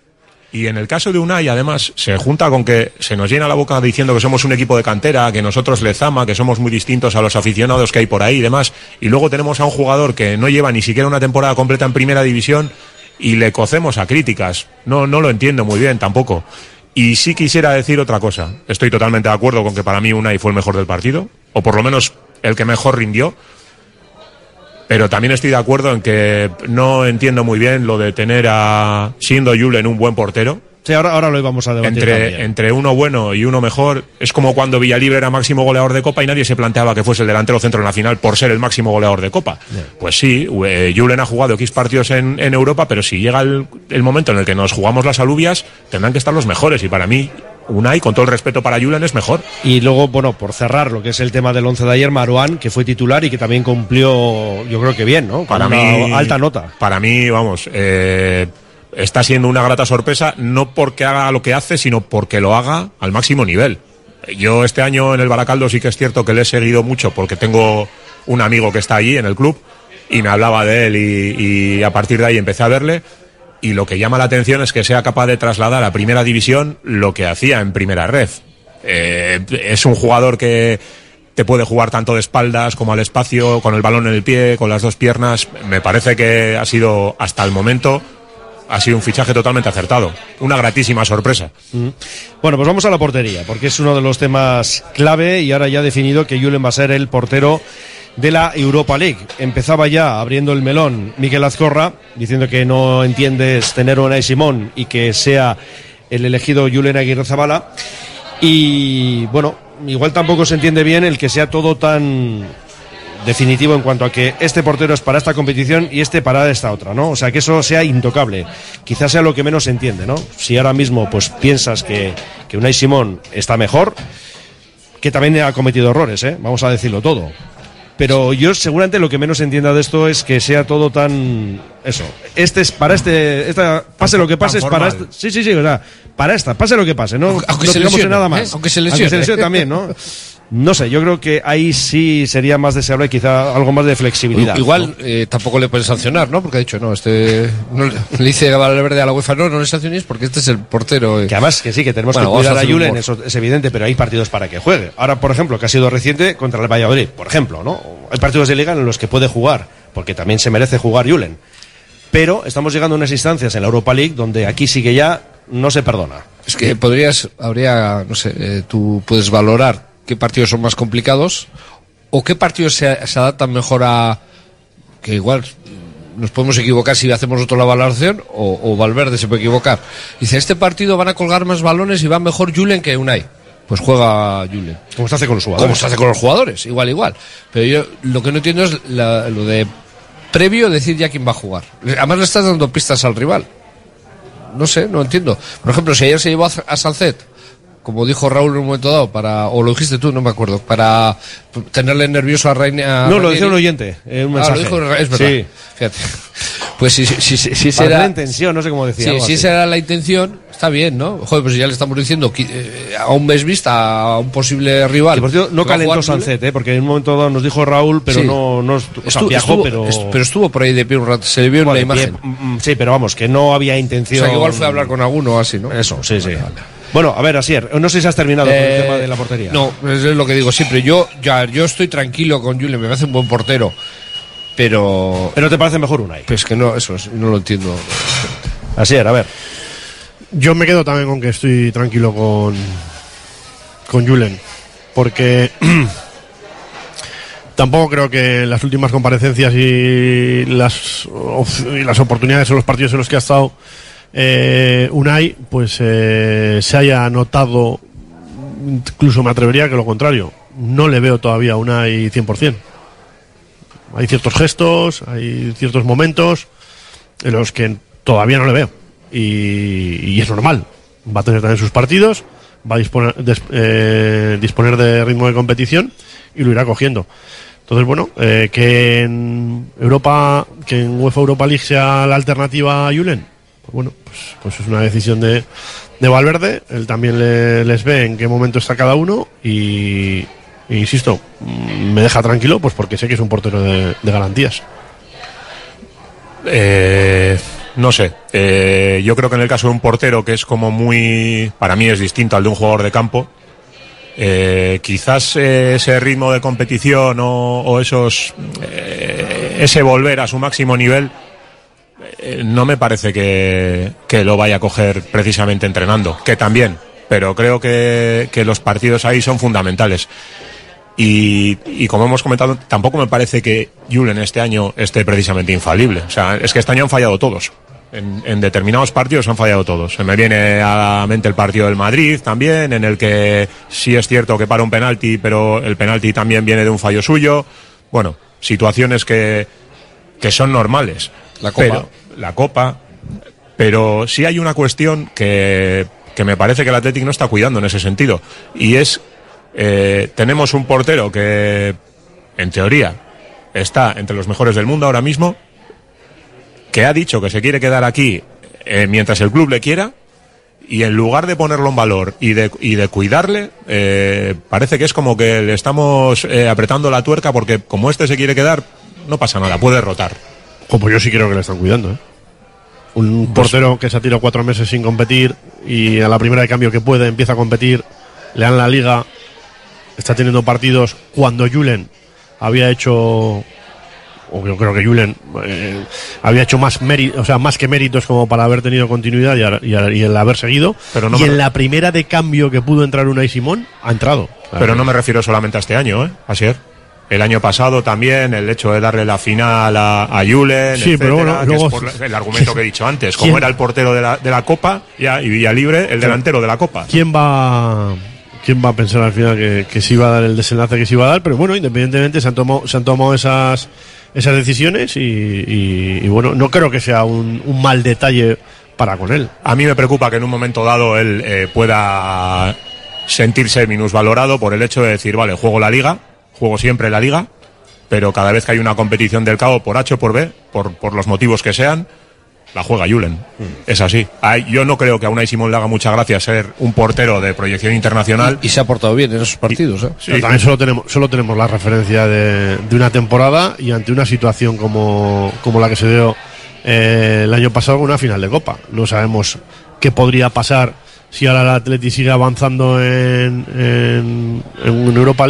S12: Y en el caso de Unai, además, se junta con que se nos llena la boca diciendo que somos un equipo de cantera, que nosotros Lezama, que somos muy distintos a los aficionados que hay por ahí y demás, y luego tenemos a un jugador que no lleva ni siquiera una temporada completa en primera división y le cocemos a críticas. No lo entiendo muy bien tampoco. Y sí quisiera decir otra cosa. Estoy totalmente de acuerdo con que para mí Unai fue el mejor del partido, o por lo menos el que mejor rindió. Pero también estoy de acuerdo en que no entiendo muy bien lo de tener siendo Julen un buen portero.
S2: Sí, ahora lo íbamos a debatir
S12: entre uno bueno y uno mejor. Es como cuando Villalibre era máximo goleador de Copa y nadie se planteaba que fuese el delantero centro en la final por ser el máximo goleador de Copa. Yeah. Pues sí, Julen ha jugado X partidos en Europa, pero si llega el momento en el que nos jugamos las alubias, tendrán que estar los mejores, y para mí Unai, con todo el respeto para Julen, es mejor.
S2: Y luego, bueno, por cerrar lo que es el tema del 11 de ayer, Marouane, que fue titular y que también cumplió, yo creo que bien, ¿no? Con
S12: para mí, alta nota. Para mí, vamos, está siendo una grata sorpresa, no porque haga lo que hace, sino porque lo haga al máximo nivel. Yo este año en el Baracaldo sí que es cierto que le he seguido mucho, porque tengo un amigo que está allí en el club y me hablaba de él, y a partir de ahí empecé a verle. Y lo que llama la atención es que sea capaz de trasladar a primera división lo que hacía en primera red. Es un jugador que te puede jugar tanto de espaldas como al espacio, con el balón en el pie, con las dos piernas. Me parece que ha sido, hasta el momento, un fichaje totalmente acertado. Una gratísima sorpresa.
S2: Bueno, pues vamos a la portería, porque es uno de los temas clave, y ahora ya ha definido que Julen va a ser el portero de la Europa League. Empezaba ya abriendo el melón Mikel Azcorra, diciendo que no entiendes tener a Unai Simón y que sea el elegido Julen Aguirrezabala. Y bueno, igual tampoco se entiende bien el que sea todo tan definitivo en cuanto a que este portero es para esta competición y este para esta otra, ¿no? O sea, que eso sea intocable. Quizás sea lo que menos se entiende, ¿no? Si ahora mismo pues piensas que Unai Simón está mejor, que también ha cometido errores, vamos a decirlo todo. Pero yo seguramente lo que menos entienda de esto es que sea todo tan... Eso. Este es para pase lo que pase, es para este... Sí, o sea, para esta, pase lo que pase, ¿no?
S3: Aunque
S2: no
S3: se
S2: digamos
S3: lesione,
S2: nada más.
S3: Aunque se lesione
S2: también, ¿no? No sé, yo creo que ahí sí sería más deseable quizá algo más de flexibilidad.
S3: Igual, ¿no? Tampoco le pueden sancionar, ¿no? Porque ha dicho, no, le dice Valverde a la UEFA, no le sancionéis porque este es el portero.
S2: Que además que sí, que tenemos que cuidar a Julen, eso es evidente, pero hay partidos para que juegue. Ahora, por ejemplo, que ha sido reciente contra el Valladolid, por ejemplo, ¿no? Hay partidos de liga en los que puede jugar, porque también se merece jugar Julen. Pero estamos llegando a unas instancias en la Europa League donde aquí sí que ya no se perdona.
S3: Es que no sé, tú puedes valorar qué partidos son más complicados o qué partidos se adaptan mejor a que igual nos podemos equivocar si hacemos nosotros la valoración o Valverde se puede equivocar. Dice, este partido van a colgar más balones y va mejor Julen que Unai. Pues juega Julen.
S2: ¿Cómo se hace con los jugadores?
S3: Como se hace con los jugadores, igual. Pero yo lo que no entiendo es lo de previo decir ya quién va a jugar. Además le estás dando pistas al rival. No sé, no entiendo. Por ejemplo, si ayer se llevó a Salcet, como dijo Raúl en un momento dado, o lo dijiste tú, no me acuerdo, para tenerle nervioso a Reina.
S2: No, lo decía un oyente, un mensaje.
S3: Lo dijo, es verdad.
S2: Sí.
S3: Fíjate. Pues si
S2: será la intención, no sé cómo decía.
S3: Sí, si será la intención, está bien, ¿no? Joder, pues ya le estamos diciendo a un mes vista a un posible rival.
S2: Y por cierto, no calentó Salcet, porque en un momento dado nos dijo Raúl, pero sí. Viajó, pero
S3: estuvo por ahí de pie un rato, se le vio en la imagen.
S2: Sí, pero vamos, que no había intención.
S3: O sea, que igual fue a hablar con alguno así, ¿no?
S2: Eso, sí. Vale. Bueno, a ver, Asier, no sé si has terminado con el tema de la portería.
S3: No, es lo que digo siempre. Yo estoy tranquilo con Julen, me parece un buen portero. Pero
S2: te parece mejor Unai.
S3: Pues que no, eso no lo entiendo.
S2: Asier, a ver.
S8: Yo me quedo también con que estoy tranquilo con Julen, porque tampoco creo que en las últimas comparecencias y las oportunidades en los partidos en los que ha estado Unai, pues se haya notado, incluso me atrevería que lo contrario. No le veo todavía a Unai 100%. Hay ciertos gestos, hay ciertos momentos en los que todavía no le veo. Y es normal. Va a tener también sus partidos, va a disponer de ritmo de competición y lo irá cogiendo. Entonces, bueno, que en Europa, que en UEFA Europa League sea la alternativa a Julen, pues bueno, pues es una decisión de Valverde. Él también les ve en qué momento está cada uno y insisto, me deja tranquilo, pues porque sé que es un portero de garantías.
S12: No sé, yo creo que en el caso de un portero que es como para mí es distinto al de un jugador de campo, quizás ese ritmo de competición o ese volver a su máximo nivel, no me parece que lo vaya a coger precisamente entrenando, que también, pero creo que los partidos ahí son fundamentales. Y como hemos comentado, tampoco me parece que Julen este año esté precisamente infalible. O sea, es que este año han fallado todos. En determinados partidos han fallado todos. Se me viene a la mente el partido del Madrid también, en el que sí es cierto que para un penalti, pero el penalti también viene de un fallo suyo. Bueno, situaciones que son normales. La Copa. Pero sí hay una cuestión que me parece que el Athletic no está cuidando en ese sentido. Y es... tenemos un portero que en teoría está entre los mejores del mundo ahora mismo, que ha dicho que se quiere quedar aquí mientras el club le quiera, y en lugar de ponerlo en valor y de cuidarle, parece que es como que le estamos apretando la tuerca, porque como este se quiere quedar, no pasa nada, puede rotar.
S8: Como yo sí creo que le están cuidando, un portero que se ha tirado 4 meses sin competir y a la primera de cambio que puede empieza a competir, le dan la liga. Está teniendo partidos cuando Julen había hecho, o yo creo que Julen había hecho más que méritos como para haber tenido continuidad y el haber seguido. Pero en la primera de cambio que pudo entrar Unai Simón, ha entrado.
S12: Pero no me refiero solamente a este año, Asier. El año pasado también, el hecho de darle la final a Julen,
S8: sí, etcétera, pero bueno, luego,
S12: que es por el argumento que he dicho antes. Como era el portero de la Copa y vía libre, el delantero de la Copa.
S8: ¿Quién va a pensar al final que se iba a dar el desenlace que se iba a dar? Pero bueno, independientemente se han tomado esas decisiones y bueno, no creo que sea un mal detalle para con él.
S12: A mí me preocupa que en un momento dado él pueda sentirse minusvalorado por el hecho de decir, vale, juego siempre la Liga, pero cada vez que hay una competición del cabo por H o por B, por los motivos que sean, la juega Julen. Es así. Yo no creo que a Unai Simón le haga mucha gracia ser un portero de proyección internacional.
S3: Y se ha portado bien en esos partidos.
S8: Sí, también solo tenemos la referencia de una temporada y ante una situación como la que se dio el año pasado con una final de Copa. No sabemos qué podría pasar si ahora el Atleti sigue avanzando en Europa League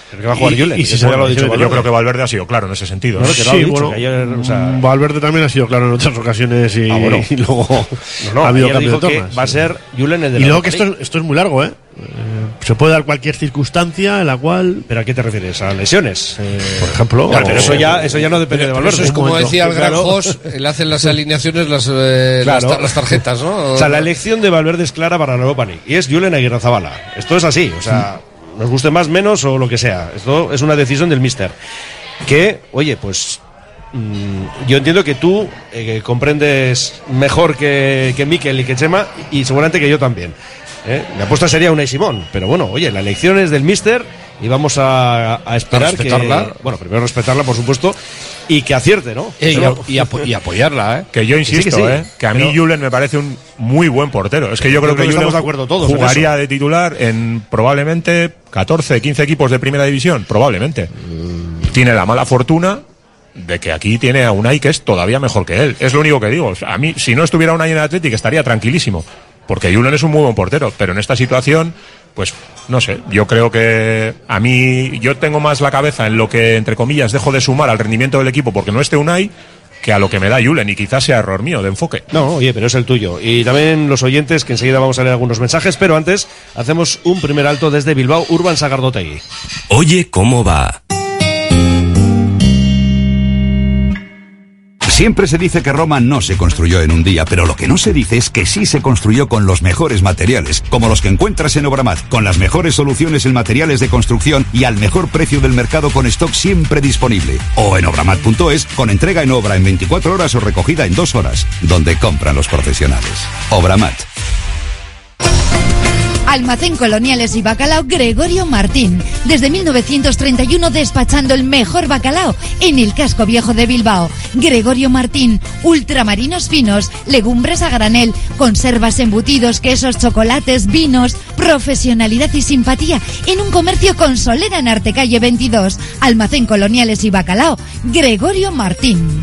S2: Creo que va a jugar Julen.
S8: Y si se
S2: ya lo ha dicho Valverde.
S12: Yo creo que Valverde ha sido claro en ese sentido.
S2: No, que lo ha
S8: Sí,
S2: dicho,
S8: bueno,
S2: que ayer, o sea,
S8: Valverde también ha sido claro en otras ocasiones y,
S2: bueno.
S8: y luego
S2: no,
S8: ha habido
S2: ayer
S8: cambio de
S2: dijo que
S8: tomas.
S2: va a ser Julen el de
S8: Y
S2: la
S8: luego que
S2: Europa
S8: esto es muy largo, ¿eh? Se puede dar cualquier circunstancia en la cual...
S2: ¿Pero a qué te refieres? ¿A lesiones?
S8: Por ejemplo...
S2: Claro, pero eso ya no depende de Valverde.
S3: Eso es como decía el gran
S2: Claro.
S3: Jos, él hace las alineaciones, las tarjetas, ¿no?
S2: O sea, la elección de Valverde es clara para la Europa League y es Julen Aguirrezabala. Esto es así, o sea, nos guste más, menos o lo que sea. Esto es una decisión del míster. Que, oye, pues yo entiendo que tú comprendes mejor que Mikel y que Chema y seguramente que yo también. Mi apuesta sería Unai Simón, pero bueno, oye, la elección es del míster y vamos a esperar
S3: respetarla.
S2: que... Bueno, primero respetarla, por supuesto, y que acierte, ¿no?
S3: Y apoyarla, ¿eh?
S12: Que yo insisto,
S2: sí.
S12: que a mí Julen me parece un muy buen portero. Es que yo creo que
S2: estamos
S12: Julen
S2: de acuerdo todos
S12: jugaría de titular en probablemente 14, 15 equipos de primera división, probablemente. Tiene la mala fortuna de que aquí tiene a Unai que es todavía mejor que él. Es lo único que digo. O sea, a mí, si no estuviera Unai en el Athletic, estaría tranquilísimo. Porque Julen es un muy buen portero, pero en esta situación, pues, no sé, yo creo que a mí, yo tengo más la cabeza en lo que, entre comillas, dejo de sumar al rendimiento del equipo porque no esté Unai, que a lo que me da Julen, y quizás sea error mío de enfoque.
S2: No, oye, pero es el tuyo. Y también los oyentes, que enseguida vamos a leer algunos mensajes, pero antes hacemos un primer alto desde Bilbao, Urban Sagardotegui.
S6: Oye, ¿cómo va?
S11: Siempre se dice que Roma no se construyó en un día, pero lo que no se dice es que sí se construyó con los mejores materiales, como los que encuentras en Obramat, con las mejores soluciones en materiales de construcción y al mejor precio del mercado con stock siempre disponible. O en obramat.es, con entrega en obra en 24 horas o recogida en 2 horas, donde compran los profesionales. Obramat.
S10: Almacén Coloniales y Bacalao Gregorio Martín. Desde 1931 despachando el mejor bacalao en el casco viejo de Bilbao. Gregorio Martín, ultramarinos finos, legumbres a granel, conservas, embutidos, quesos, chocolates, vinos, profesionalidad y simpatía en un comercio con solera en Artecalle 22. Almacén Coloniales y Bacalao Gregorio Martín.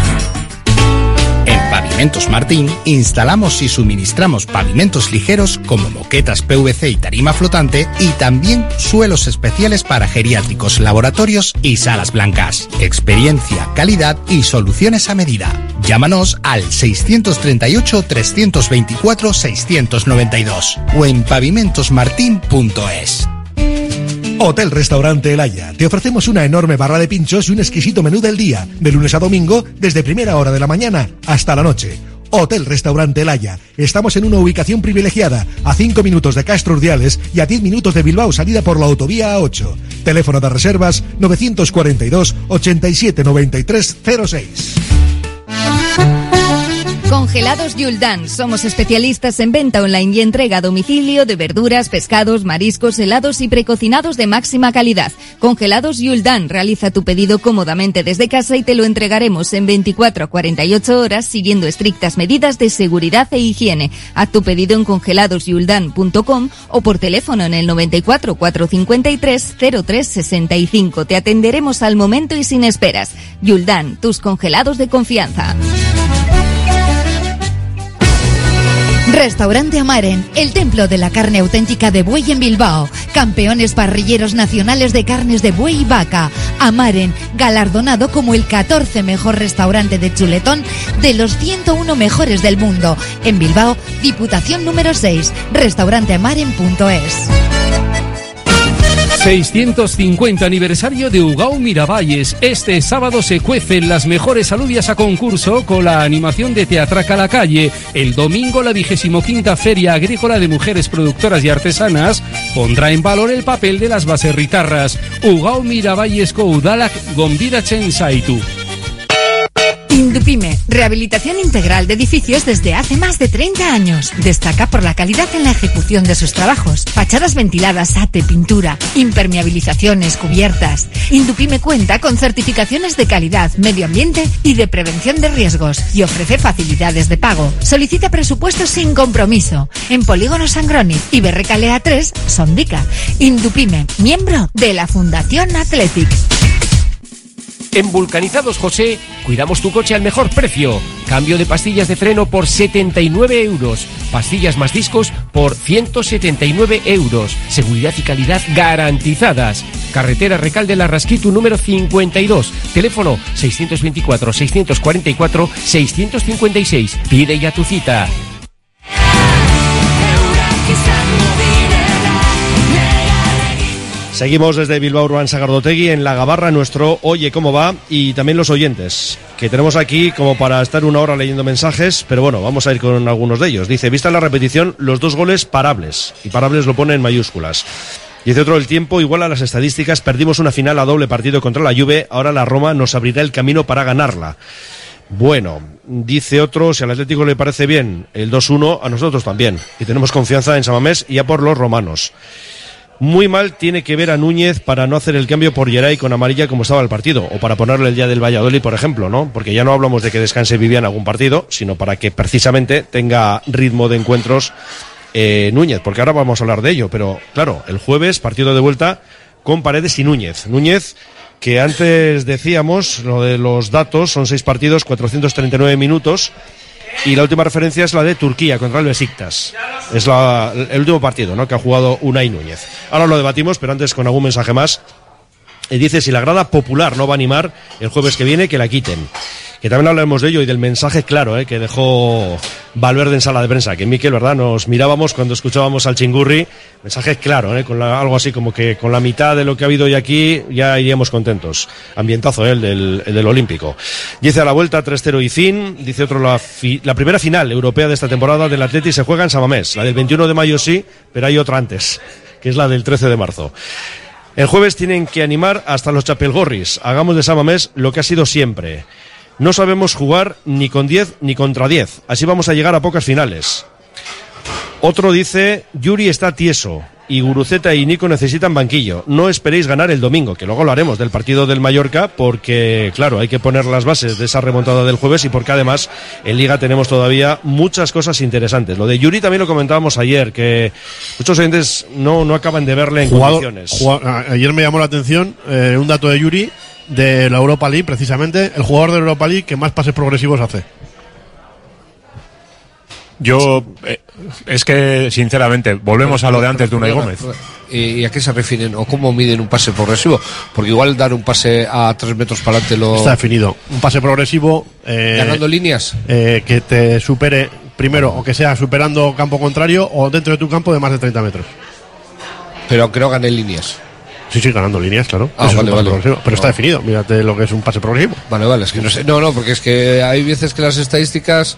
S7: En Pavimentos Martín instalamos y suministramos pavimentos ligeros como moquetas PVC y tarima flotante y también suelos especiales para geriátricos, laboratorios y salas blancas. Experiencia, calidad y soluciones a medida. Llámanos al 638-324-692 o en pavimentosmartin.es.
S14: Hotel Restaurante El Haya. Te ofrecemos una enorme barra de pinchos y un exquisito menú del día, de lunes a domingo, desde primera hora de la mañana hasta la noche. Hotel Restaurante El Haya. Estamos en una ubicación privilegiada, a 5 minutos de Castro Urdiales y a 10 minutos de Bilbao, salida por la autovía A8. Teléfono de reservas 942 87 93 06.
S1: Congelados Yuldan. Somos especialistas en venta online y entrega a domicilio de verduras, pescados, mariscos, helados y precocinados de máxima calidad. Congelados Yuldan. Realiza tu pedido cómodamente desde casa y te lo entregaremos en 24 a 48 horas siguiendo estrictas medidas de seguridad e higiene. Haz tu pedido en congeladosyuldan.com o por teléfono en el 94 453 0365. Te atenderemos al momento y sin esperas. Yuldan, tus congelados de confianza. Restaurante Amaren, el templo de la carne auténtica de buey en Bilbao. Campeones parrilleros nacionales de carnes de buey y vaca. Amaren, galardonado como el 14 mejor restaurante de chuletón de los 101 mejores del mundo. En Bilbao, Diputación número 6, restauranteamaren.es.
S20: 650 aniversario de Ugao Miravalles. Este sábado se cuecen las mejores alubias a concurso con la animación de Teatraca la Calle. El domingo la 25ª Feria Agrícola de Mujeres Productoras y Artesanas pondrá en valor el papel de las baserritarras. Ugao Miravalles Udalak Gombirachen Saitu.
S22: Indupime, rehabilitación integral de edificios desde hace más de 30 años. Destaca por la calidad en la ejecución de sus trabajos. Fachadas ventiladas, ate, pintura, impermeabilizaciones, cubiertas. Indupime cuenta con certificaciones de calidad, medio ambiente y de prevención de riesgos y ofrece facilidades de pago. Solicita presupuestos sin compromiso. En Polígono Sangroni y Berrecalea 3, Sondica. Indupime, miembro de la Fundación Athletic.
S5: En Vulcanizados José, cuidamos tu coche al mejor precio. Cambio de pastillas de freno por 79 euros. Pastillas más discos por 179 euros. Seguridad y calidad garantizadas. Carretera Recalde La Rasquitu número 52. Teléfono 624-644-656. Pide ya tu cita.
S2: Seguimos desde Bilbao Urban Sagardotegui en La Gabarra, nuestro Oye Cómo Va, y también los oyentes, que tenemos aquí como para estar una hora leyendo mensajes, pero bueno, vamos a ir con algunos de ellos. Dice, vista la repetición, los 2 goles parables, y parables lo pone en mayúsculas. Dice otro, el tiempo igual a las estadísticas, perdimos una final a doble partido contra la Juve, ahora la Roma nos abrirá el camino para ganarla. Bueno, dice otro, si al Atlético le parece bien el 2-1, a nosotros también, y tenemos confianza en San Mamés y ya por los romanos. Muy mal tiene que ver a Núñez para no hacer el cambio por Geray con amarilla como estaba el partido, o para ponerle el día del Valladolid, por ejemplo, ¿no? Porque ya no hablamos de que descanse Vivian algún partido, sino para que precisamente tenga ritmo de encuentros Núñez, porque ahora vamos a hablar de ello, pero claro, el jueves partido de vuelta con Paredes y Núñez. Núñez, que antes decíamos, lo de los datos, son 6 partidos, 439 minutos, y la última referencia es la de Turquía contra el Besiktas. Es el último partido, ¿no?, que ha jugado Unai Núñez. Ahora lo debatimos, pero antes con algún mensaje más. Dice, si la grada popular no va a animar el jueves que viene, que la quiten. Que también hablaremos de ello y del mensaje claro que dejó Valverde en sala de prensa, que Miquel, ¿verdad?, nos mirábamos cuando escuchábamos al Chingurri. Mensaje claro, con algo así como que con la mitad de lo que ha habido hoy aquí ya iríamos contentos. Ambientazo el del Olímpico. Dice, a la vuelta 3-0 y fin. Dice otro, la primera final europea de esta temporada del Atleti se juega en San Mamés. La del 21 de mayo sí, pero hay otra antes, que es la del 13 de marzo. El jueves tienen que animar hasta los Chapelgorris. Hagamos de San Mamés lo que ha sido siempre. No sabemos jugar ni con 10 ni contra 10. Así vamos a llegar a pocas finales. Otro dice, Yuri está tieso y Guruceta y Nico necesitan banquillo. No esperéis ganar el domingo, que luego lo haremos del partido del Mallorca, porque claro, hay que poner las bases de esa remontada del jueves y porque además en Liga tenemos todavía muchas cosas interesantes. Lo de Yuri también lo comentábamos ayer, que muchos oyentes no acaban de verle en condiciones.
S8: Ayer me llamó la atención un dato de Yuri, de la Europa League, precisamente, el jugador de la Europa League que más pases progresivos hace.
S12: Yo, es que, sinceramente, volvemos a lo de antes de Unai Gómez.
S3: ¿Y a qué se refieren o cómo miden un pase progresivo? Porque igual dar un pase a 3 metros para adelante
S8: está definido. Un pase progresivo...
S3: ¿ganando líneas?
S8: Que te supere, primero, o que sea superando campo contrario o dentro de tu campo de más de 30 metros.
S3: Pero aunque no gane líneas.
S8: Sí, ganando líneas, claro.
S3: Vale.
S8: Pero está definido, mírate lo que es un pase progresivo.
S3: Vale, es que no sé. No, porque es que hay veces que las estadísticas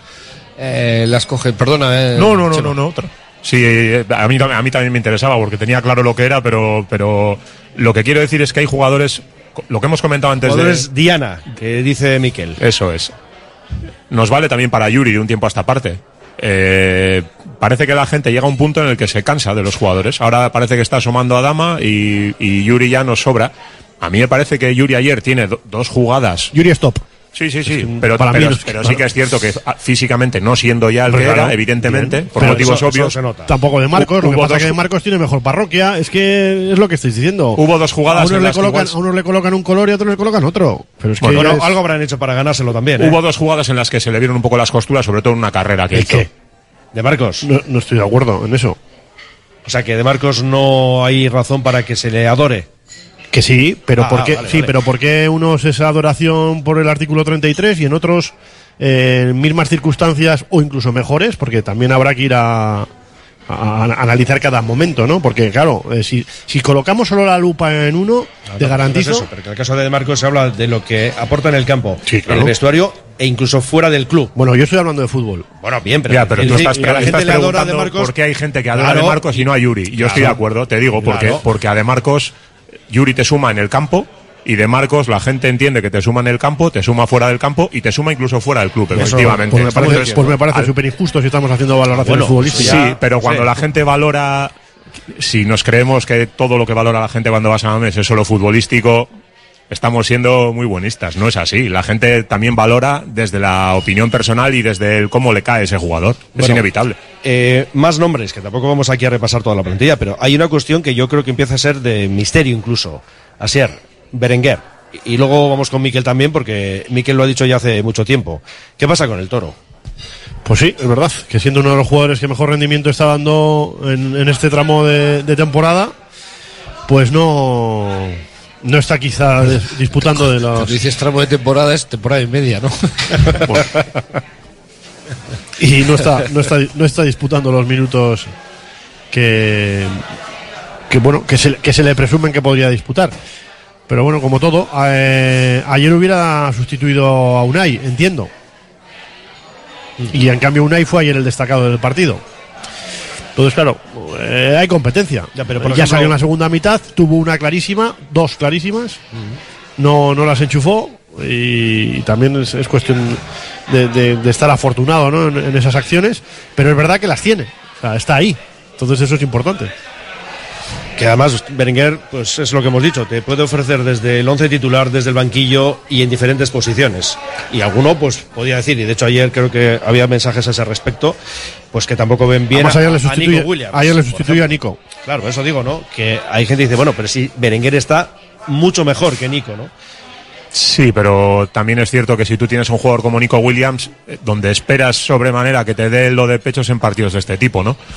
S3: las cogen. Perdona,
S12: No. Otra. Sí, a mí también me interesaba porque tenía claro lo que era, pero lo que quiero decir es que hay jugadores, lo que hemos comentado antes
S2: jugadores Diana, que dice Miquel.
S12: Eso es. Nos vale también para Yuri de un tiempo a esta parte. Parece que la gente llega a un punto en el que se cansa de los jugadores. Ahora parece que está asomando a Dama y Yuri ya nos sobra. A mí me parece que Yuri ayer tiene 2 jugadas.
S8: Yuri stop.
S12: Sí, pero sí que es cierto que físicamente no siendo ya el que era, evidentemente, por motivos obvios.
S2: Eso se nota.
S8: Tampoco de Marcos, lo que pasa es que de Marcos tiene mejor parroquia, es que es lo que estáis diciendo.
S12: Hubo 2 jugadas
S8: a unos le colocan un color y a otros le colocan otro. Pero es que
S2: algo habrán hecho para ganárselo también.
S12: Hubo 2 jugadas en las que se le vieron un poco las costuras, sobre todo en una carrera que hizo.
S2: ¿Qué? ¿De Marcos?
S8: No estoy de acuerdo en eso.
S2: O sea, que de Marcos no hay razón para que se le adore.
S8: Que sí, pero pero ¿por qué unos es adoración por el artículo 33 y en otros en mismas circunstancias o incluso mejores? Porque también habrá que ir a analizar cada momento, ¿no? Porque claro, si colocamos solo la lupa en uno, te garantizo...
S2: No es eso, pero en el caso de Marcos se habla de lo que aporta en el campo,
S8: claro,
S2: en el vestuario e incluso fuera del club.
S8: Bueno, yo estoy hablando de fútbol.
S2: Bueno, bien,
S12: pero tú estás preguntando por qué hay gente que adora a De Marcos y no a Yuri. Yo estoy de acuerdo, te digo, porque a De Marcos Yuri te suma en el campo y De Marcos la gente entiende que te suma en el campo, te suma fuera del campo y te suma incluso fuera del club, efectivamente.
S8: Pues me parece súper injusto si estamos haciendo valoraciones futbolísticas.
S12: Sí, pero cuando la gente valora, si nos creemos que todo lo que valora la gente cuando va a San Mamés es solo futbolístico, estamos siendo muy buenistas. No es así. La gente también valora desde la opinión personal y desde el cómo le cae ese jugador. Es inevitable.
S2: Más nombres, que tampoco vamos aquí a repasar toda la plantilla, pero hay una cuestión que yo creo que empieza a ser de misterio incluso. Asier, Berenguer Y luego vamos con Miquel también, porque Miquel lo ha dicho ya hace mucho tiempo. ¿Qué pasa con el Toro?
S8: Pues sí, es verdad, que siendo uno de los jugadores que mejor rendimiento está dando en este tramo de temporada, pues no está quizá disputando de los...
S3: Cuando dices tramo de temporada es temporada y media, ¿no?
S8: Bueno. Y no está disputando los minutos que se le presumen que podría disputar. Pero bueno, como todo, ayer hubiera sustituido a Unai, entiendo. Y en cambio Unai fue ayer el destacado del partido. Entonces, claro, hay competencia. Ya salió en la segunda mitad, tuvo una clarísima, dos clarísimas, no las enchufó, y también es cuestión de estar afortunado, ¿no? en esas acciones, pero es verdad que las tiene, o sea, está ahí. Entonces eso es importante.
S2: Que además Berenguer, pues es lo que hemos dicho, te puede ofrecer desde el 11 titular, desde el banquillo y en diferentes posiciones. Y alguno, pues podía decir, y de hecho ayer creo que había mensajes a ese respecto, pues que tampoco ven bien
S8: a
S2: Nico Williams.
S8: Ayer le sustituye a Nico.
S2: Claro, eso digo, ¿no? Que hay gente que dice, bueno, pero si Berenguer está mucho mejor que Nico, ¿no?
S12: Sí, pero también es cierto que si tú tienes un jugador como Nico Williams, donde esperas sobremanera que te dé lo de pechos en partidos de este tipo, ¿no?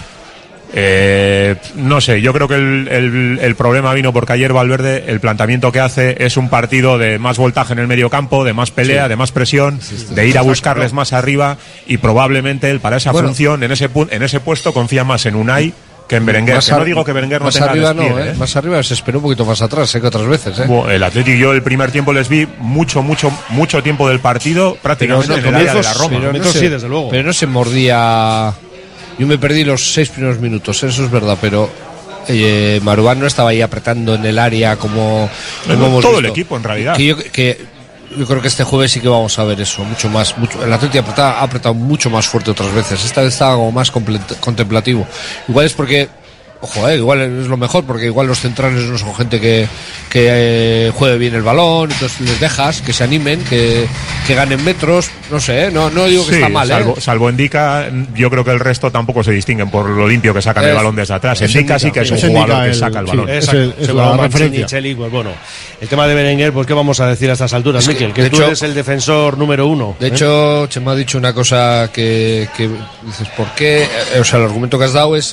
S12: No sé, yo creo que el problema vino porque ayer Valverde, el planteamiento que hace es un partido de más voltaje en el medio campo, de más pelea, de más presión, de ir a buscarles más arriba, y probablemente él para esa función, en ese puesto, confía más en Unai que en Berenguer. No digo que Berenguer no tenga
S3: arriba,
S12: despliegue,
S3: más arriba se esperó un poquito más atrás que otras veces.
S12: El Atlético, yo el primer tiempo les vi mucho tiempo del partido, prácticamente en el área de la Roma.
S2: Sí, desde luego.
S3: Pero no se mordía. Yo me perdí los 6 primeros minutos, eso es verdad, pero Marubán no estaba ahí apretando en el área como hemos
S12: todo
S3: visto.
S12: El equipo, en realidad.
S3: Yo creo que este jueves sí que vamos a ver eso, mucho más. El Atlético ha apretado mucho más fuerte otras veces. Esta vez estaba como más contemplativo. Igual es porque, ojo, igual es lo mejor, porque igual los centrales no son gente que juegue bien el balón, entonces les dejas que se animen, que ganen metros, no sé, no digo que está mal,
S12: salvo Endika, yo creo que el resto tampoco se distinguen por lo limpio que sacan el balón desde atrás. Endika sí que es un jugador que saca el balón.
S2: Es la referencia. Pues bueno, el tema de Berenguer, pues qué vamos a decir a estas alturas, Miquel, que tú eres el defensor número 1.
S3: De hecho, Chema ha dicho una cosa que dices, ¿por qué? O sea, el argumento que has dado es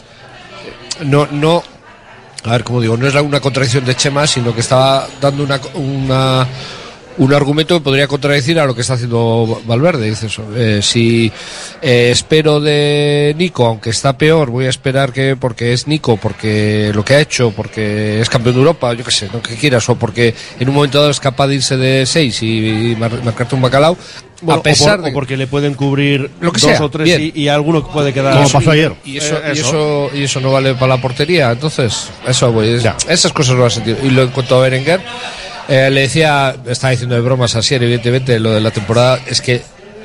S3: no, a ver, como digo, no es una contradicción de Chema, sino que estaba dando un argumento que podría contradecir a lo que está haciendo Valverde. Dice eso. Si espero de Nico, aunque está peor, voy a esperar porque es Nico, porque lo que ha hecho, porque es campeón de Europa, yo qué sé, lo que quieras, o porque en un momento dado es capaz de irse de 6 y marcarte un bacalao.
S2: Bueno,
S3: a pesar
S2: o porque le pueden cubrir
S3: lo que
S2: 2
S3: sea,
S2: o 3 y alguno puede quedar
S8: como pasó ayer.
S3: Y eso no vale para la portería. Entonces, eso voy. Esas cosas lo han sentido. Y en cuanto a Berenguer, le decía, estaba diciendo de bromas así, evidentemente, lo de la temporada, es que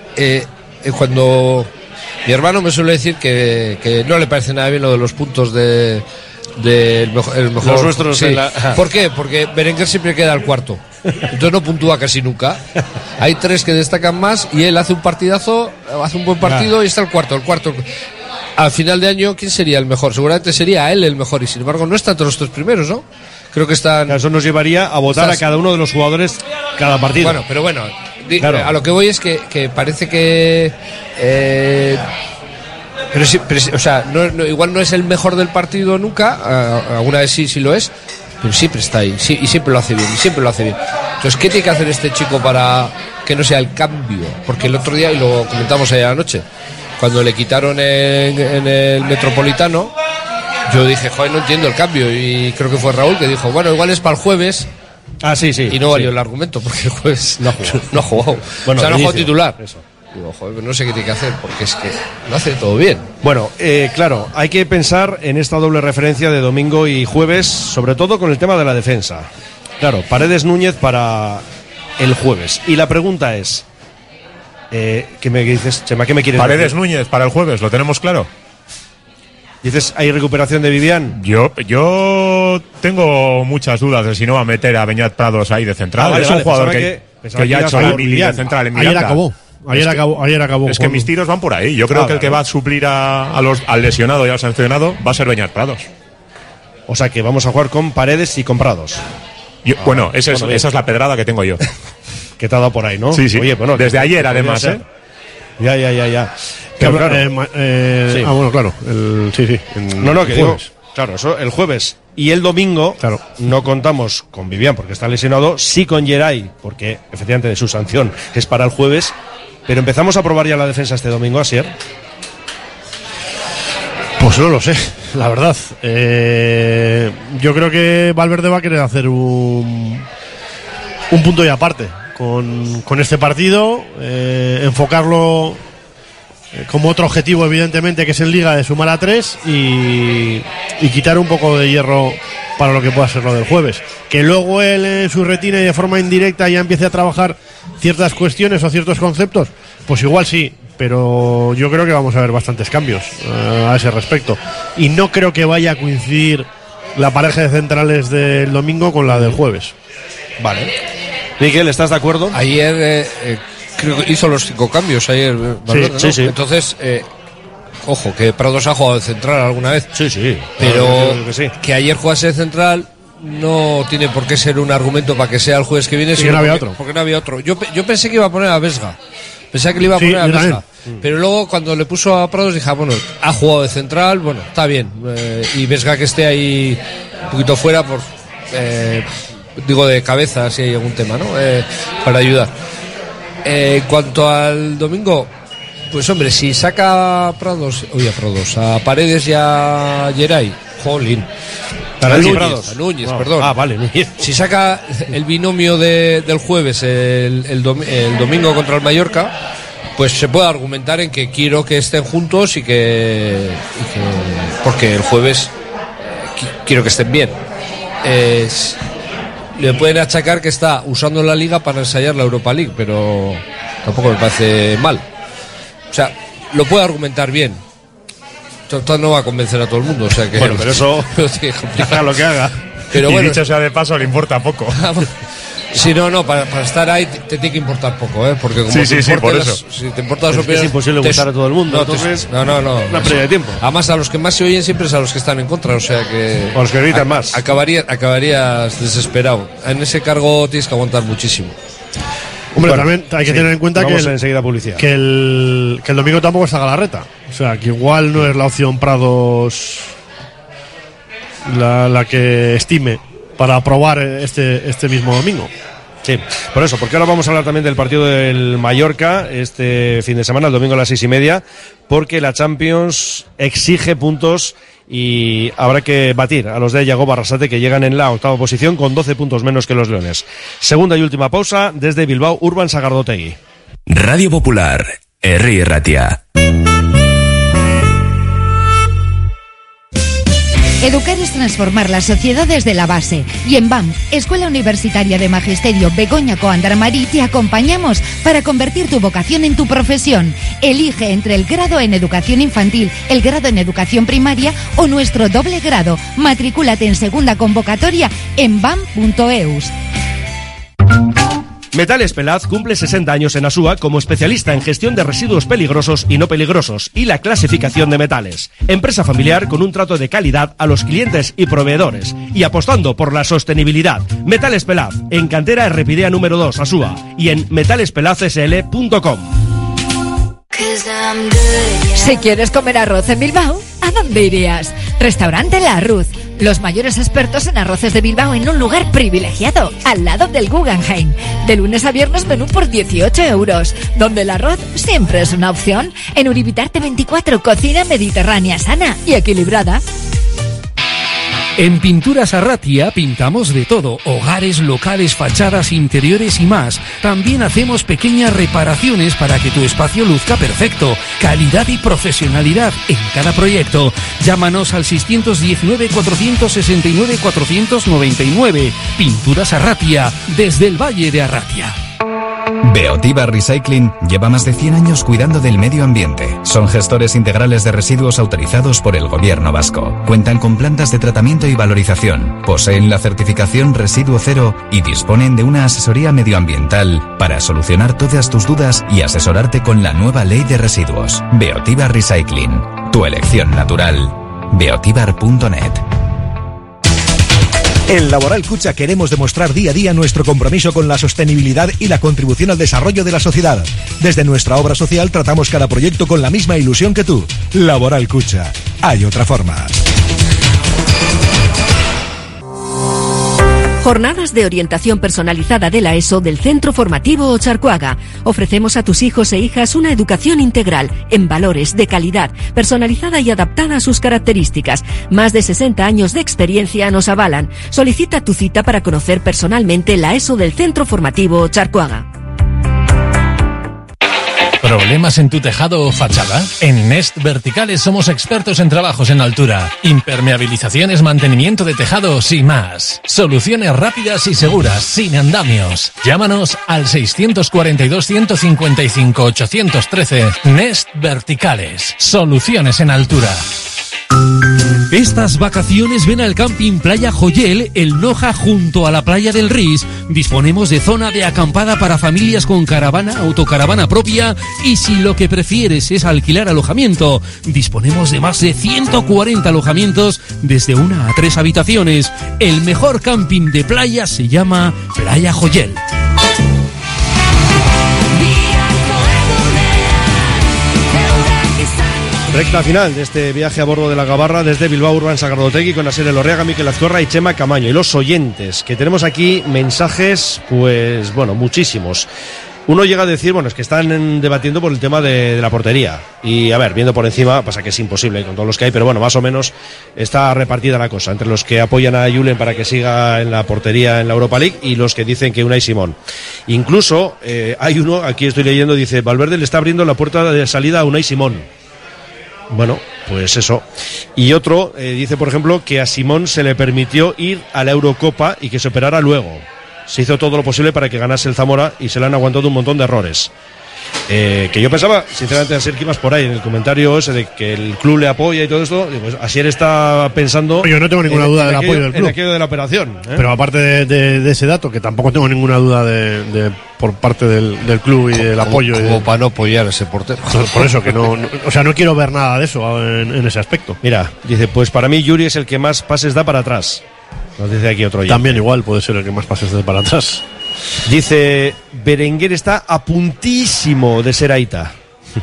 S3: cuando mi hermano me suele decir que no le parece nada bien lo de los puntos del mejor.
S2: Los nuestros,
S3: sí. ¿Por qué? Porque Berenguer siempre queda al cuarto. Entonces no puntúa casi nunca. Hay 3 que destacan más y él hace un partidazo, hace un buen partido y está el cuarto. Al final de año, ¿quién sería el mejor? Seguramente sería él el mejor, y sin embargo no está entre los 3 primeros, ¿no? Creo que están.
S2: Eso nos llevaría a votar a cada uno de los jugadores cada partido.
S3: Bueno, pero bueno, a lo que voy es que parece que pero sí, o sea, igual no es el mejor del partido nunca, alguna vez sí lo es, pero siempre está ahí, sí, y siempre lo hace bien, Entonces, ¿qué tiene que hacer este chico para que no sea el cambio? Porque el otro día, y lo comentamos ayer anoche, cuando le quitaron en el Metropolitano, yo dije, joder, no entiendo el cambio, y creo que fue Raúl que dijo, bueno, igual es para el jueves.
S2: Sí.
S3: Y no valió el argumento, porque el jueves no ha jugado. Bueno, o sea, no ha jugado titular. Eso. Digo, joder, no sé qué tiene que hacer, porque es que lo hace todo bien.
S2: Bueno, claro, hay que pensar en esta doble referencia de domingo y jueves, sobre todo con el tema de la defensa. Claro, Paredes, Núñez para el jueves. Y la pregunta es, ¿qué me dices, Chema? ¿Qué me quieres decir?
S12: Paredes, Núñez para el jueves, ¿lo tenemos claro?
S2: Dices, ¿hay recuperación de Vivian?
S12: Yo tengo muchas dudas de si no va a meter a Beñat Prados ahí de central.
S2: Vale,
S12: es un jugador que ya ha hecho la mili de central en Miranda.
S8: Ayer acabó.
S12: Es que mis tiros van por ahí. Yo creo que el que va a suplir al lesionado y al sancionado va a ser Beñat Prados.
S2: O sea que vamos a jugar con Paredes y con Prados.
S12: Bueno, esa es la pedrada que tengo yo.
S2: Que te ha dado por ahí, ¿no?
S12: Sí.
S2: Oye, bueno,
S12: desde ayer, además, ¿eh?
S2: Ya. Pero claro.
S8: Sí. Bueno, claro. Sí.
S2: No, que digo, claro, eso el jueves y el domingo no contamos con Vivian porque está lesionado, sí con Geray, porque efectivamente de su sanción es para el jueves, pero empezamos a probar ya la defensa este domingo, Asier.
S8: Pues no lo sé, la verdad. Yo creo que Valverde va a querer hacer un punto y aparte con este partido, enfocarlo como otro objetivo, evidentemente, que es en Liga, de sumar a 3 y quitar un poco de hierro para lo que pueda ser lo del jueves. Que luego él en su retina y de forma indirecta ya empiece a trabajar ciertas cuestiones o ciertos conceptos, pues igual sí, pero yo creo que vamos a ver bastantes cambios a ese respecto. Y no creo que vaya a coincidir la pareja de centrales del domingo con la del jueves.
S2: Vale. Miguel, ¿estás de acuerdo?
S3: Ayer creo que hizo los 5 cambios ayer. Valverde,
S2: sí,
S3: ¿no?
S2: sí.
S3: Entonces, ojo, que Prados ha jugado de central alguna vez.
S2: Sí.
S3: Pero
S2: que
S3: ayer jugase de central no tiene por qué ser un argumento para que sea el jueves que viene.
S8: Sí, no había otro.
S3: Porque no había otro. Yo pensé que iba a poner a Vesga. Pensaba que le iba a poner a Vesga. Pero luego cuando le puso a Prados dije, bueno, ha jugado de central, bueno, está bien. Y Vesga que esté ahí un poquito fuera por... digo de cabeza si hay algún tema, ¿no? Para ayudar. En cuanto al domingo, pues hombre, si saca a Paredes y a Geray, jolín. A Núñez, perdón.
S2: Vale, Núñez.
S3: Si saca el binomio del jueves, el domingo contra el Mallorca, pues se puede argumentar en que quiero que estén juntos y que porque el jueves quiero que estén bien. Le pueden achacar que está usando la Liga para ensayar la Europa League, pero tampoco me parece mal. O sea, lo puede argumentar bien. Total, no va a convencer a todo el mundo, o sea que...
S2: Bueno, pero eso... haga lo que haga.
S3: Pero
S12: y
S3: bueno,
S12: dicho sea de paso, le importa poco.
S3: Sí, no, para estar ahí te tiene que importar poco, porque como
S12: por eso.
S3: Si te importan las opiniones...
S2: Es imposible gustar a todo el mundo, entonces...
S3: No.
S2: Una pérdida de tiempo.
S3: Además, a los que más se oyen siempre es a los que están en contra, o sea que...
S2: A los que gritan más.
S3: Acabarías desesperado. En ese cargo tienes que aguantar muchísimo.
S8: Hombre, también hay que tener en cuenta
S2: que
S8: el domingo tampoco está Galarreta. O sea, que igual no es la opción Prados la que estime para probar este mismo domingo.
S2: Sí, por eso, porque ahora vamos a hablar también del partido del Mallorca este fin de semana, el domingo a las 6:30, porque la Champions exige puntos y habrá que batir a los de Yagoba Arrasate, que llegan en la 8ª posición con 12 puntos menos que los Leones. Segunda y última pausa desde Bilbao, Urban Sagardotegui.
S6: Radio Popular, Herri Ratia.
S10: Educar es transformar la sociedad desde la base. Y en BAM, Escuela Universitaria de Magisterio Begoña Coandarmarí, te acompañamos para convertir tu vocación en tu profesión. Elige entre el grado en educación infantil, el grado en educación primaria o nuestro doble grado. Matricúlate en segunda convocatoria en bam.eus.
S2: Metales Pelaz cumple 60 años en Asúa como especialista en gestión de residuos peligrosos y no peligrosos y la clasificación de metales. Empresa familiar con un trato de calidad a los clientes y proveedores y apostando por la sostenibilidad. Metales Pelaz, en Cantera Errepidea número 2, Asúa, y en metalespelacsl.com.
S1: Si quieres comer arroz en Bilbao, ¿a dónde irías? Restaurante La Arruz, los mayores expertos en arroces de Bilbao en un lugar privilegiado, al lado del Guggenheim. De lunes a viernes menú por 18 euros, donde el arroz siempre es una opción. En Uribitarte 24, cocina mediterránea sana y equilibrada.
S20: En Pinturas Arratia pintamos de todo, hogares, locales, fachadas, interiores y más. También hacemos pequeñas reparaciones para que tu espacio luzca perfecto. Calidad y profesionalidad en cada proyecto. Llámanos al 619-469-499. Pinturas Arratia, desde el Valle de Arratia.
S13: Beotiba Recycling lleva más de 100 años cuidando del medio ambiente. Son gestores integrales de residuos autorizados por el Gobierno vasco. Cuentan con plantas de tratamiento y valorización. Poseen la certificación Residuo Cero y disponen de una asesoría medioambiental para solucionar todas tus dudas y asesorarte con la nueva ley de residuos. Beotiba Recycling. Tu elección natural. Beotibar.net.
S14: En Laboral Cucha queremos demostrar día a día nuestro compromiso con la sostenibilidad y la contribución al desarrollo de la sociedad. Desde nuestra obra social tratamos cada proyecto con la misma ilusión que tú. Laboral Cucha. Hay otra forma.
S22: Jornadas de orientación personalizada de la ESO del Centro Formativo Ocharcoaga. Ofrecemos a tus hijos e hijas una educación integral, en valores, de calidad, personalizada y adaptada a sus características. Más de 60 años de experiencia nos avalan. Solicita tu cita para conocer personalmente la ESO del Centro Formativo Ocharcoaga.
S15: ¿Problemas en tu tejado o fachada? En Nest Verticales somos expertos en trabajos en altura, impermeabilizaciones, mantenimiento de tejados y más. Soluciones rápidas y seguras, sin andamios. Llámanos al 642 155 813. Nest Verticales. Soluciones en altura.
S20: Estas vacaciones ven al Camping Playa Joyel, el Noja, junto a la playa del Ris. Disponemos de zona de acampada para familias con caravana, autocaravana propia, y si lo que prefieres es alquilar alojamiento, disponemos de más de 140 alojamientos desde 1 a 3 habitaciones. El mejor camping de playa se llama Playa Joyel.
S2: Recta final de este viaje a bordo de la Gabarra desde Bilbao Urban Sagardotegui con Asier Elorriaga, Mikel Azcorra y Chema Camaño. Y los oyentes, que tenemos aquí mensajes, pues bueno, muchísimos. Uno llega a decir, bueno, es que están debatiendo por el tema de la portería. Y a ver, viendo por encima, pasa que es imposible con todos los que hay, pero bueno, más o menos está repartida la cosa entre los que apoyan a Julen para que siga en la portería en la Europa League y los que dicen que Unai Simón. Incluso hay uno, aquí estoy leyendo, dice, Valverde le está abriendo la puerta de salida a Unai Simón. Bueno, pues eso. Y otro dice, por ejemplo, que a Simón se le permitió ir a la Eurocopa y que se operara luego. Se hizo todo lo posible para que ganase el Zamora y se le han aguantado un montón de errores. Que yo pensaba, sinceramente, Asier, que ibas por ahí en el comentario ese de que el club le apoya y todo esto. Pues Asier está pensando.
S8: Yo no tengo ninguna duda del apoyo del club.
S2: En aquello de la operación.
S8: Pero aparte de ese dato, que tampoco tengo ninguna duda por parte del club y del apoyo.
S3: Como para no apoyar a ese portero.
S8: Por eso que no, o sea, no quiero ver nada de eso en ese aspecto.
S2: Mira, dice, pues para mí Yuri es el que más pases da para atrás. Nos dice aquí otro.
S8: También igual puede ser el que más pases da para atrás.
S2: Dice, Berenguer está a puntísimo de ser Aita.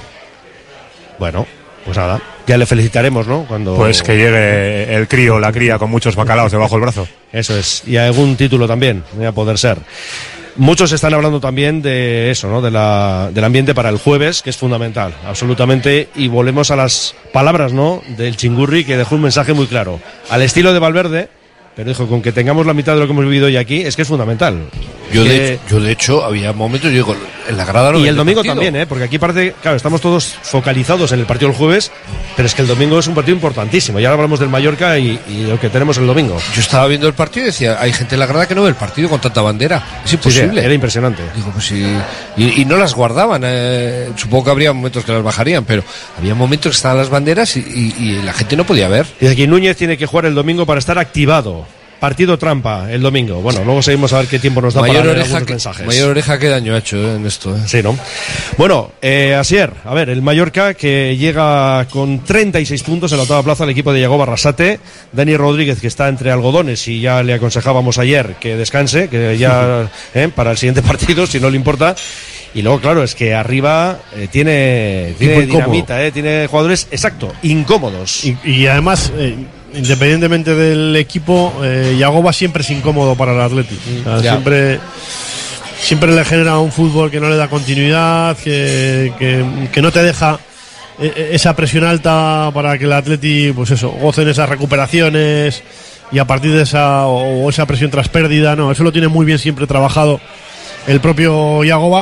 S2: Bueno, pues nada, ya le felicitaremos, ¿no? Cuando
S12: pues que llegue el crío, la cría con muchos bacalaos debajo del brazo.
S2: Eso es, y algún título también, a poder ser. Muchos están hablando también de eso, ¿no? Del ambiente para el jueves, que es fundamental, absolutamente. Y volvemos a las palabras, ¿no? Del Chingurri, que dejó un mensaje muy claro. Al estilo de Valverde, pero dijo, con que tengamos la mitad de lo que hemos vivido hoy aquí, es que es fundamental.
S3: Yo de hecho, había momentos, digo, en la grada no.
S2: Y el domingo también, porque aquí parece, claro, estamos todos focalizados en el partido del jueves, pero es que el domingo es un partido importantísimo. Y ahora hablamos del Mallorca y lo que tenemos el domingo.
S3: Yo estaba viendo el partido y decía, hay gente en la grada que no ve el partido con tanta bandera. Es imposible.
S2: Sí, era impresionante.
S3: Digo, pues sí. Y no las guardaban. Supongo que habría momentos que las bajarían, pero había momentos que estaban las banderas y la gente no podía ver.
S2: Dice aquí, Núñez tiene que jugar el domingo para estar activado. Partido trampa el domingo. Bueno, luego seguimos a ver qué tiempo nos da para leer algunos mensajes.
S3: Mayor Oreja, qué daño ha hecho en esto.
S2: Sí, ¿no? Bueno, Asier, a ver, el Mallorca que llega con 36 puntos en la octava plaza, el equipo de Yagoba Arrasate. Dani Rodríguez, que está entre algodones y ya le aconsejábamos ayer que descanse, que ya para el siguiente partido, si no le importa. Y luego, claro, es que arriba tiene dinamita, tiene jugadores, exacto, incómodos.
S8: Y además, independientemente del equipo, Yagoba siempre es incómodo para el Athletic. O sea, siempre le genera un fútbol que no le da continuidad, que no te deja esa presión alta para que el Athletic, pues eso, goce en esas recuperaciones y a partir de esa presión tras pérdida, no, eso lo tiene muy bien siempre trabajado el propio Yagoba.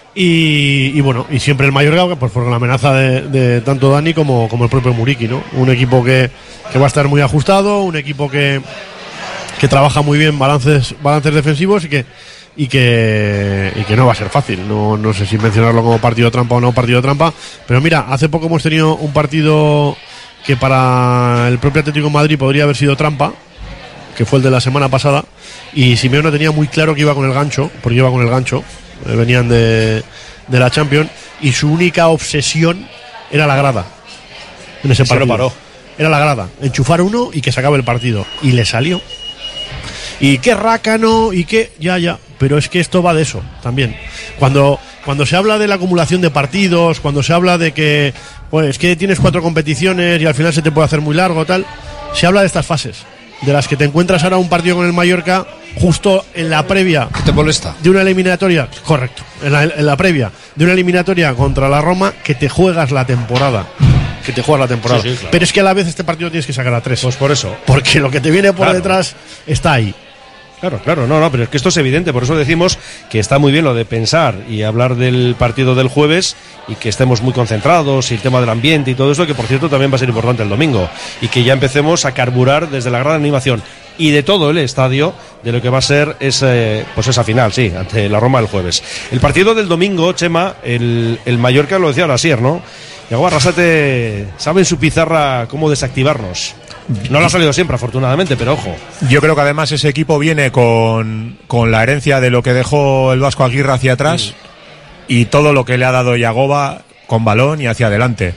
S8: Y bueno, y siempre el Mallorca, pues por la amenaza de tanto Dani como el propio Muriqui, ¿no? Un equipo que va a estar muy ajustado, un equipo que trabaja muy bien balances defensivos y que no va a ser fácil. No sé si mencionarlo como partido trampa o no partido trampa, pero mira, hace poco hemos tenido un partido que para el propio Atlético de Madrid podría haber sido trampa, que fue el de la semana pasada, y Simeone tenía muy claro que iba con el gancho, porque iba con el gancho. Venían de la Champions y su única obsesión era la grada en ese partido.
S2: Paró.
S8: Era la grada, enchufar uno y que se acabe el partido, y le salió. y qué rácano, y qué... Ya, pero es que esto va de eso también. Cuando se habla de la acumulación de partidos, cuando se habla de que, pues, que tienes 4 competiciones y al final se te puede hacer muy largo, tal, se habla de estas fases, de las que te encuentras ahora un partido con el Mallorca justo en la previa.
S3: ¿Te molesta?
S8: De una eliminatoria, correcto, en la previa de una eliminatoria contra la Roma, que te juegas la temporada. Sí, claro. Pero es que a la vez este partido tienes que sacar a 3.
S2: Pues por eso.
S8: Porque lo que te viene por detrás está ahí.
S2: Claro, no, pero es que esto es evidente, por eso decimos que está muy bien lo de pensar y hablar del partido del jueves y que estemos muy concentrados y el tema del ambiente y todo eso, que por cierto también va a ser importante el domingo, y que ya empecemos a carburar desde la gran animación y de todo el estadio de lo que va a ser esa final, sí, ante la Roma el jueves. El partido del domingo, Chema, el Mallorca, lo decía ahora Asier, ¿no? Yago Arrasate sabe en su pizarra cómo desactivarnos. No lo ha salido siempre, afortunadamente, pero ojo.
S12: Yo creo que además ese equipo viene con la herencia de lo que dejó el Vasco Aguirre hacia atrás y todo lo que le ha dado Yagoba con balón y hacia adelante.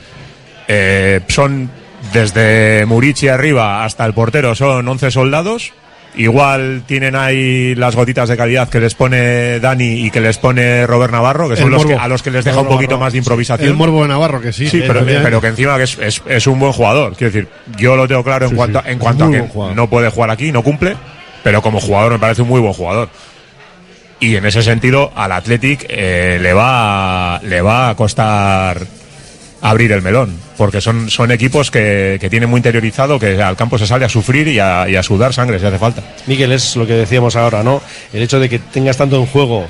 S12: Son desde Murici arriba hasta el portero, son 11 soldados. Igual tienen ahí las gotitas de calidad que les pone Dani y que les pone Robert Navarro, que son a los que les deja un poquito más de improvisación.
S8: El morbo de Navarro, que sí.
S12: Sí, pero que encima que es un buen jugador. Quiero decir, yo lo tengo claro en cuanto a que no puede jugar aquí, no cumple, pero como jugador me parece un muy buen jugador. Y en ese sentido al Athletic le va a costar abrir el melón, porque son equipos que tienen muy interiorizado que al campo se sale a sufrir y a sudar sangre si hace falta.
S2: Miguel, es lo que decíamos ahora, ¿no? El hecho de que tengas tanto en juego,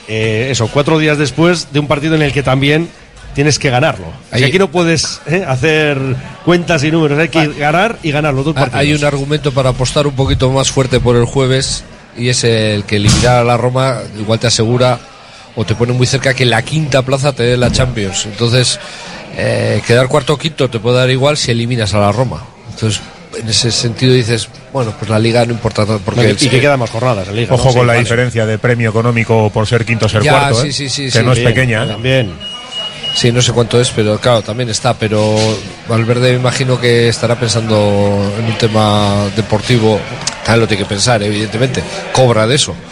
S2: 4 días después de un partido en el que también tienes que ganarlo. Ahí, aquí no puedes hacer cuentas y números, hay que ganar y ganar los 2 partidos.
S3: Hay un argumento para apostar un poquito más fuerte por el jueves, y es el que eliminar a la Roma igual te asegura o te pone muy cerca que la 5ª plaza te dé la Champions. Entonces quedar 4º o 5º te puede dar igual si eliminas a la Roma. Entonces en ese sentido dices, bueno, pues la Liga no importa tanto porque
S2: y que quedan más jornadas en Liga.
S12: Ojo con la diferencia de premio económico por ser 5º o ser 4º, que no es pequeña.
S2: También.
S3: Sí, no sé cuánto es, pero claro, también está. Pero Valverde me imagino que estará pensando en un tema deportivo. Tal lo tiene que pensar, evidentemente. Cobra de eso.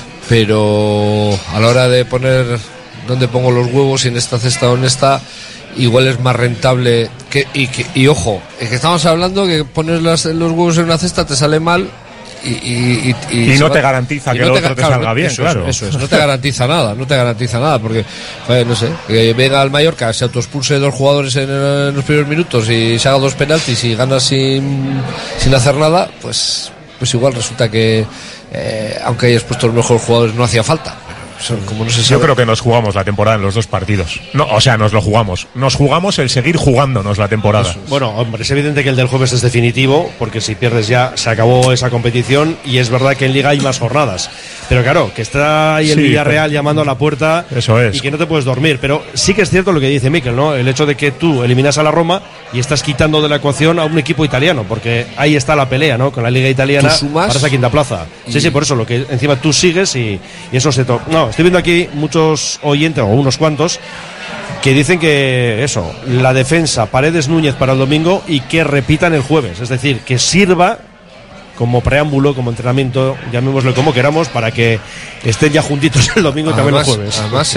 S3: Pero a la hora de poner dónde pongo los huevos y en esta cesta honesta, igual es más rentable y ojo, es que estamos hablando que poner los huevos en una cesta te sale mal y
S12: no te garantiza que el otro te salga bien.
S3: Eso es, no te garantiza nada porque no sé, que venga al Mallorca, se autoexpulse 2 jugadores en los primeros minutos y se haga 2 penaltis y ganas sin hacer nada, pues igual resulta que aunque hayas puesto los mejores jugadores no hacía falta. Como no se sabe.
S12: Yo creo que nos jugamos la temporada en los 2 partidos. No, o sea, nos lo jugamos. Nos jugamos el seguir jugándonos la temporada.
S2: Bueno, hombre, es evidente que el del jueves es definitivo, porque si pierdes ya se acabó esa competición, y es verdad que en Liga hay más jornadas. Pero claro, que está ahí el Villarreal llamando a la puerta.
S12: Eso es.
S2: Y que no te puedes dormir. Pero sí que es cierto lo que dice Mikel, ¿no? El hecho de que tú eliminas a la Roma y estás quitando de la ecuación a un equipo italiano, porque ahí está la pelea, ¿no? Con la Liga italiana para esa 5ª plaza. Sí, por eso, lo que encima tú sigues y eso se toca. No, estoy viendo aquí muchos oyentes, o unos cuantos, que dicen que eso, la defensa Paredes Núñez para el domingo y que repitan el jueves, es decir, que sirva como preámbulo, como entrenamiento, llamémoslo como queramos, para que estén ya juntitos el domingo y también el jueves.
S3: Además,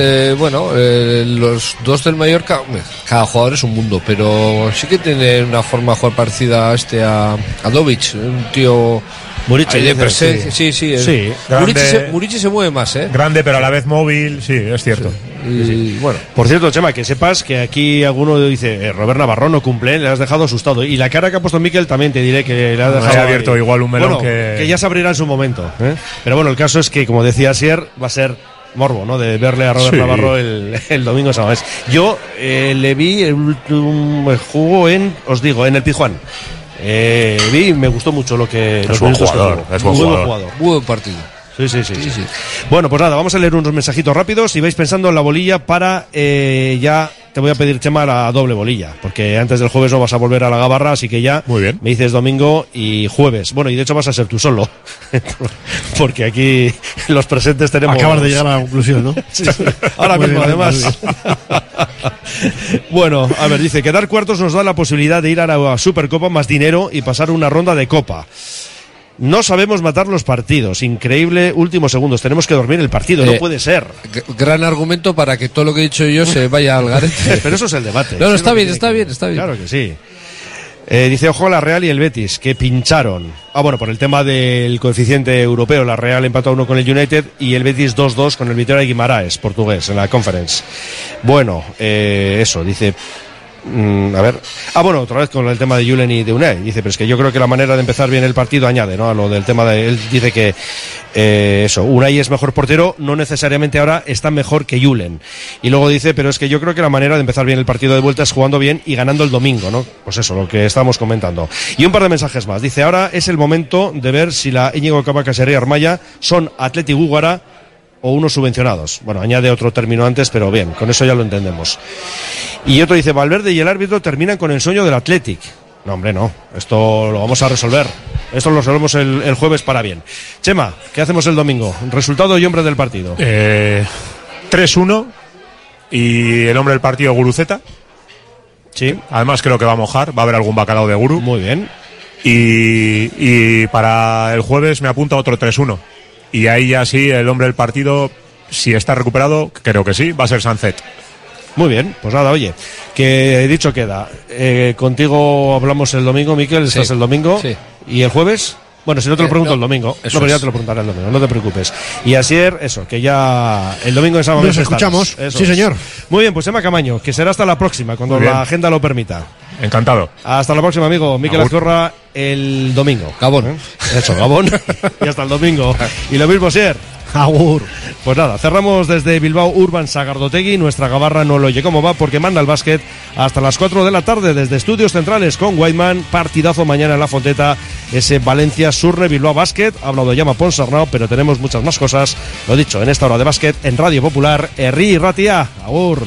S3: los 2 del Mallorca, cada jugador es un mundo, pero sí que tiene una forma de jugar parecida a Dovic, un tío
S2: Murici,
S3: de presencia, sí. Murici se mueve más,
S12: grande pero a la vez móvil, sí, es cierto.
S3: Y bueno,
S2: por cierto, Chema, que sepas que aquí alguno dice Robert Navarro no cumple, le has dejado asustado, y la cara que ha puesto Mikel también te diré que le ha dejado
S12: abierto ahí, igual un melón,
S2: que ya se abrirá en su momento, pero bueno, el caso es que, como decía Asier, va a ser morbo, ¿no? De verle a Robert Navarro el domingo sábado. Yo le vi el último juego en el Pizjuán. Me gustó mucho lo que
S12: es buen jugador,
S3: muy buen partido.
S2: Sí. Bueno, pues nada, vamos a leer unos mensajitos rápidos y vais pensando en la bolilla para ya te voy a pedir, Chema, la doble bolilla, porque antes del jueves no vas a volver a la Gabarra, así que ya
S12: muy bien.
S2: Me dices domingo y jueves. Bueno, y de hecho vas a ser tú solo, porque aquí los presentes tenemos...
S8: Acabas de llegar a la conclusión, ¿no?
S2: Sí, ahora mismo, además. Bueno, a ver, dice, quedar cuartos nos da la posibilidad de ir a la Supercopa más dinero y pasar una ronda de Copa. No sabemos matar los partidos. Increíble, últimos segundos. Tenemos que dormir el partido. No puede ser.
S3: Gran argumento para que todo lo que he dicho yo se vaya al garete.
S2: Pero eso es el debate.
S3: No, está bien, está bien.
S2: Claro que sí. Dice, ojo, la Real y el Betis, que pincharon. Bueno, por el tema del coeficiente europeo. La Real empató 1 con el United y el Betis 2-2 con el Vitória de Guimaraes, portugués, en la Conference. Bueno, eso, dice... a ver. Bueno, otra vez con el tema de Julen y de Unai. Dice, pero es que yo creo que la manera de empezar bien el partido añade, ¿no? A lo del tema de... Él dice que eso, Unai es mejor portero, no necesariamente ahora está mejor que Julen. Y luego dice, pero es que yo creo que la manera de empezar bien el partido de vuelta es jugando bien y ganando el domingo, ¿no? Pues eso, lo que estábamos comentando. Y un par de mensajes más. Dice, ahora es el momento de ver si la Íñigo Cabacas y Armaya son Atleti Gúgara o unos subvencionados. Bueno, añade otro término antes, pero bien, con eso ya lo entendemos. Y otro dice, Valverde y el árbitro terminan con el sueño del Athletic. No, hombre, no. Esto lo vamos a resolver. Esto lo resolvemos el jueves para bien. Chema, ¿qué hacemos el domingo? Resultado y hombre del partido.
S12: 3-1 y el hombre del partido Guruceta.
S2: Sí.
S12: Además creo que va a mojar, va a haber algún bacalao de Guru.
S2: Muy bien.
S12: Y para el jueves me apunta otro 3-1. Y ahí ya sí, el hombre del partido, si está recuperado, creo que sí, va a ser Sancet.
S2: Muy bien, pues nada, oye, que dicho queda. Contigo hablamos el domingo, Miquel, estás el domingo. Sí. ¿Y el jueves? Bueno, si no te lo pregunto el domingo. No, pero ya te lo preguntaré el domingo, no te preocupes. Y Asier, eso, que ya el domingo en San Mamés
S8: nos escuchamos. Sí, señor.
S2: Muy bien, pues Emma Camaño, que será hasta la próxima, cuando la agenda lo permita.
S12: Encantado.
S2: Hasta la próxima, amigo. Miquel Azcorra, el domingo.
S3: Gabón.
S2: Eso, Gabón. Y hasta el domingo. Y lo mismo, Asier.
S8: Agur.
S2: Pues nada, cerramos desde Bilbao Urban Sagardotegui. Nuestra gabarra no lo oye cómo va porque manda el básquet hasta las 4 de la tarde desde Estudios Centrales con Whiteman. Partidazo mañana en La Fonteta, ese Valencia Surne Bilbao Básquet. Ha hablado Llama Ponsarnau, pero tenemos muchas más cosas. Lo dicho, en esta hora de básquet en Radio Popular, Herri Ratia. Agur.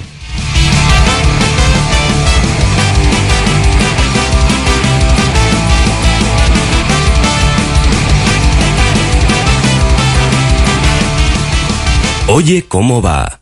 S6: Oye, ¿cómo va?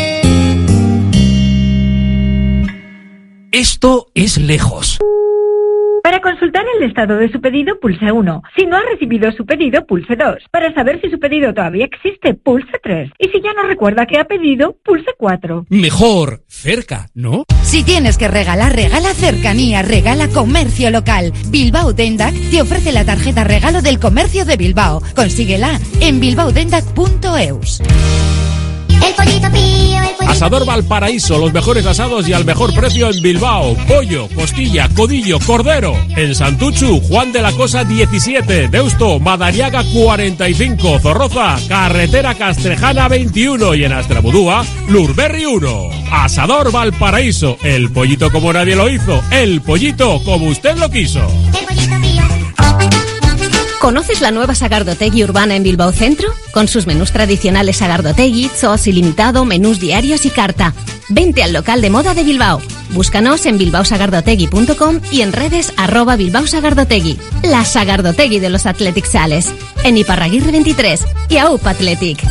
S20: Esto es lejos.
S16: Para consultar el estado de su pedido, pulse 1. Si no ha recibido su pedido, pulse 2. Para saber si su pedido todavía existe, pulse 3. Y si ya no recuerda qué ha pedido, pulse 4.
S20: Mejor, cerca, ¿no?
S10: Si tienes que regalar, regala cercanía, regala comercio local. Bilbao Dendac te ofrece la tarjeta regalo del comercio de Bilbao. Consíguela en bilbaodendac.eus.
S17: El pollito pío, el pollito
S9: Asador Valparaíso, los mejores asados y al mejor precio en Bilbao. Pollo, costilla, codillo, cordero. En Santuchu, Juan de la Cosa 17. Deusto, Madariaga 45. Zorroza, Carretera Castrejana 21. Y en Astrabudúa, Lurberri 1. Asador Valparaíso, el pollito como nadie lo hizo. El pollito como usted lo quiso.
S17: El pollito pío.
S23: ¿Conoces la nueva Sagardotegui urbana en Bilbao Centro? Con sus menús tradicionales Sagardotegui, zoos ilimitado, menús diarios y carta. Vente al local de moda de Bilbao. Búscanos en bilbaosagardotegui.com y en redes @bilbaosagardotegui. La Sagardotegui de los Athletic Sales. En Iparraguirre 23 y AUP Athletic.